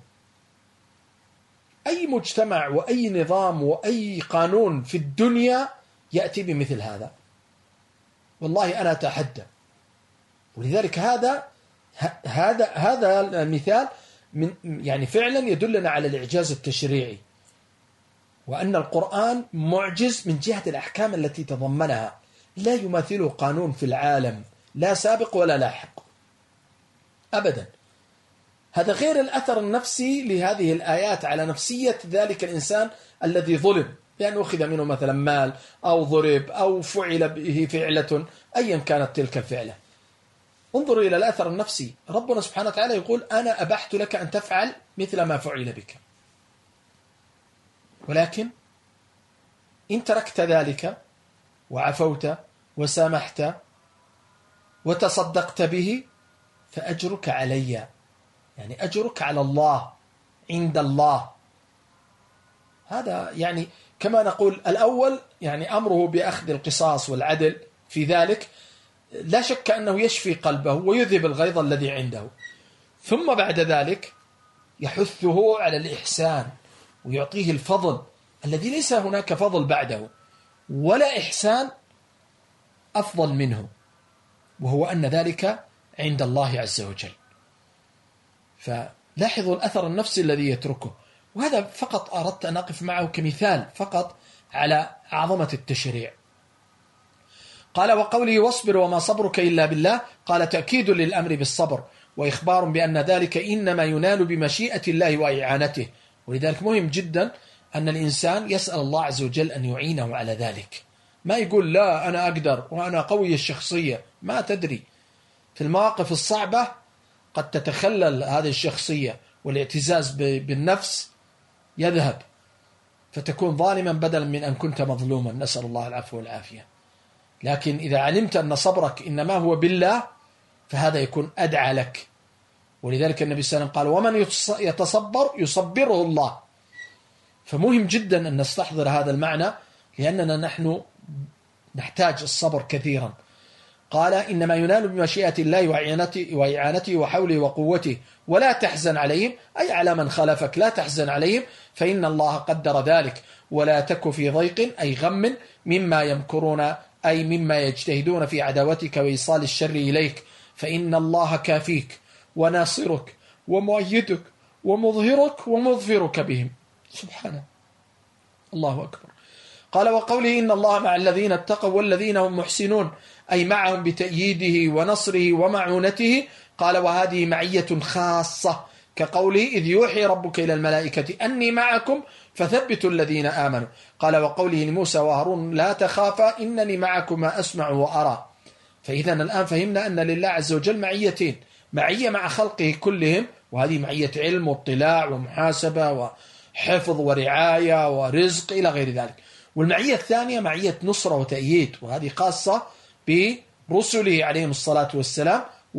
أي مجتمع وأي نظام وأي قانون في الدنيا يأتي بمثل هذا، والله أنا أتحدى. ولذلك هذا هذا هذا المثال من يعني فعلا يدلنا على الإعجاز التشريعي، وأن القرآن معجز من جهة الأحكام التي تضمنها، لا يماثله قانون في العالم، لا سابق ولا لاحق أبدا. هذا غير الأثر النفسي لهذه الآيات على نفسية ذلك الإنسان الذي ظلم، لأنه أخذ منه مثلا مال أو ضرب أو فعل به فعلة أيا كانت تلك الفعلة. انظروا إلى الأثر النفسي. ربنا سبحانه وتعالى يقول: أنا أبحت لك أن تفعل مثل ما فعل بك، ولكن إن تركت ذلك وعفوت وسامحت وتصدقت به فأجرك علي، يعني أجرك على الله عند الله. هذا يعني كما نقول الأول يعني أمره بأخذ القصاص والعدل في ذلك لا شك أنه يشفي قلبه ويذهب الغيظ الذي عنده، ثم بعد ذلك يحثه على الإحسان ويعطيه الفضل الذي ليس هناك فضل بعده ولا إحسان أفضل منه، وهو أن ذلك عند الله عز وجل. فلاحظوا الأثر النفسي الذي يتركه، وهذا فقط أردت أن أقف معه كمثال فقط على عظمة التشريع. قال: وقوله واصبر وما صبرك إلا بالله، قال تأكيد للأمر بالصبر وإخبار بأن ذلك إنما ينال بمشيئة الله وإعانته. ولذلك مهم جدا أن الإنسان يسأل الله عز وجل أن يعينه على ذلك، ما يقول لا أنا أقدر وأنا قوي الشخصية. ما تدري، في المواقف الصعبة قد تتخلل هذه الشخصية والاعتزاز بالنفس يذهب، فتكون ظالما بدلا من أن كنت مظلوما، نسأل الله العفو والعافية. لكن إذا علمت أن صبرك إنما هو بالله فهذا يكون أدعى لك. ولذلك النبي صلى الله عليه وسلم قال: ومن يتصبر يصبره الله. فمهم جدا أن نستحضر هذا المعنى، لأننا نحن نحتاج الصبر كثيرا. قال: إنما ينال بمشيئة الله وإعانته, وإعانته وحوله وقوته، ولا تحزن عليهم، أي على من خالفك لا تحزن عليهم، فإن الله قدر ذلك، ولا تك في ضيق أي غم مما يمكرون، أي مما يجتهدون في عداوتك وإيصال الشر إليك، فإن الله كافيك وناصرك ومؤيدك ومظهرك ومظفرك بهم. سبحانه، الله أكبر. قال وقوله إن الله مع الذين اتقوا والذين هم محسنون أي معهم بتأييده ونصره ومعونته. قال وهذه معية خاصة كقوله إذ يوحي ربك إلى الملائكة أني معكم فثبتوا الذين آمنوا. قال وقوله لموسى وهارون لا تخافا إنني معكما أسمع وأرى. فإذا الآن فهمنا أن لله عز وجل معيتين، معية مع خلقه كلهم وهذه معية علم واطلاع ومحاسبة وحفظ ورعاية ورزق إلى غير ذلك، والمعية الثانية معية نصرة وتأييد وهذه خاصة برسله عليهم الصلاة والسلام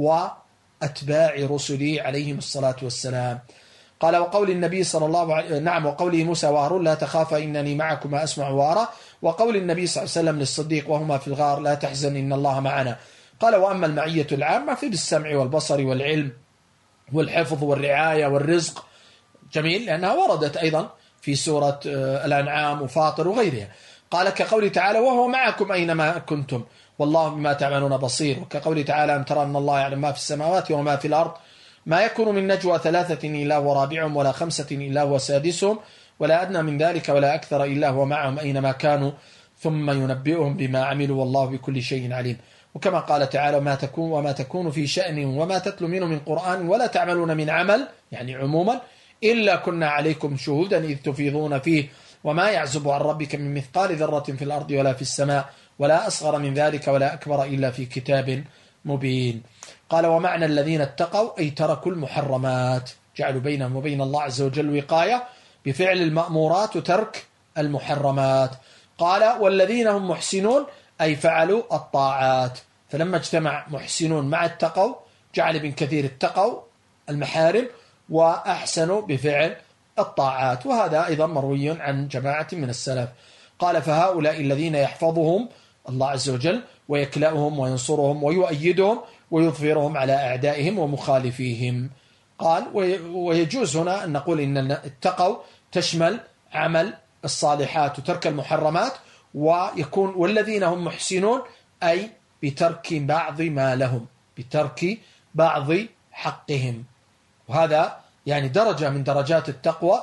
وأتباع رسله عليهم الصلاة والسلام. قال وقول النبي صلى الله عليه نعم وقوله موسى وهارون لا تخافا إنني معكما أسمع وأرى. وقول النبي صلى الله عليه وسلم للصديق وهما في الغار لا تحزن إن الله معنا. قال وأما المعية العامة في بالسمع والبصر والعلم والحفظ والرعاية والرزق، جميل، لأنها وردت أيضا في سورة الأنعام وفاطر وغيرها. قال كقوله تعالى وهو معكم أينما كنتم والله بما تعملون بصير. وكقوله تعالى أم ترى أن الله يعلم ما في السماوات وما في الأرض ما يكون من نجوى ثلاثة إلا هو رابعهم ولا خمسة إلا هو سادسهم ولا أدنى من ذلك ولا أكثر إلا هو معهم أينما كانوا ثم ينبئهم بما عملوا والله بكل شيء عليم. وكما قال تعالى وما تكون وما تكون في شأن وما تتلو منه من قرآن ولا تعملون من عمل يعني عموما إلا كنا عليكم شهودا إذ تفيضون فيه وما يعزب عن ربك من مثقال ذرة في الأرض ولا في السماء ولا أصغر من ذلك ولا أكبر إلا في كتاب مبين. قال ومعنى الذين اتقوا أي تركوا المحرمات، جعلوا بينهم وبين الله عز وجل وقاية بفعل المأمورات وترك المحرمات. قال والذين هم محسنون أي فعلوا الطاعات. فلما اجتمع محسنون مع اتقوا جعل ابن كثير اتقوا المحارم وأحسنوا بفعل الطاعات، وهذا أيضا مروي عن جماعة من السلف. قال فهؤلاء الذين يحفظهم الله عز وجل ويكلأهم وينصرهم ويؤيدهم ويظفرهم على أعدائهم ومخالفيهم. قال ويجوز هنا أن نقول إن اتقوا تشمل عمل الصالحات وترك المحرمات، ويكون والذين هم محسنون أي بترك بعض ما لهم، بترك بعض حقهم. وهذا يعني درجة من درجات التقوى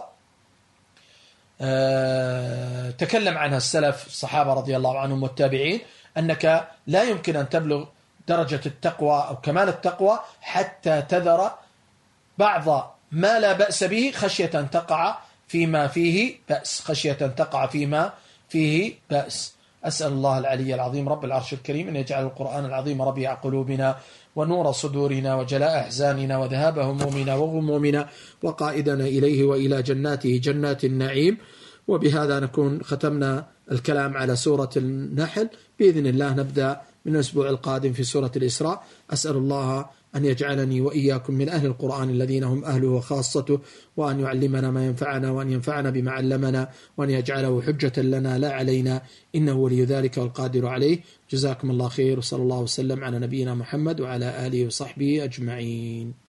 أه تكلم عنها السلف الصحابة رضي الله عنهم والتابعين، أنك لا يمكن أن تبلغ درجة التقوى أو كمال التقوى حتى تذر بعض ما لا بأس به خشية أن تقع فيما فيه بأس، خشية أن تقع فيما فيه بأس. أسأل الله العلي العظيم رب العرش الكريم أن يجعل القرآن العظيم ربيع قلوبنا ونور صدورنا وجلاء أحزاننا وذهاب همومنا وغمومنا وقائدنا إليه وإلى جناته جنات النعيم. وبهذا نكون ختمنا الكلام على سورة النحل. بإذن الله نبدأ من الأسبوع القادم في سورة الإسراء. أسأل الله أن يجعلني وإياكم من أهل القرآن الذين هم أهله وخاصته، وأن يعلمنا ما ينفعنا وأن ينفعنا بما علمنا وأن يجعله حجة لنا لا علينا، إنه ولي ذلك والقادر عليه. جزاكم الله خير وصلى الله وسلم على نبينا محمد وعلى آله وصحبه أجمعين.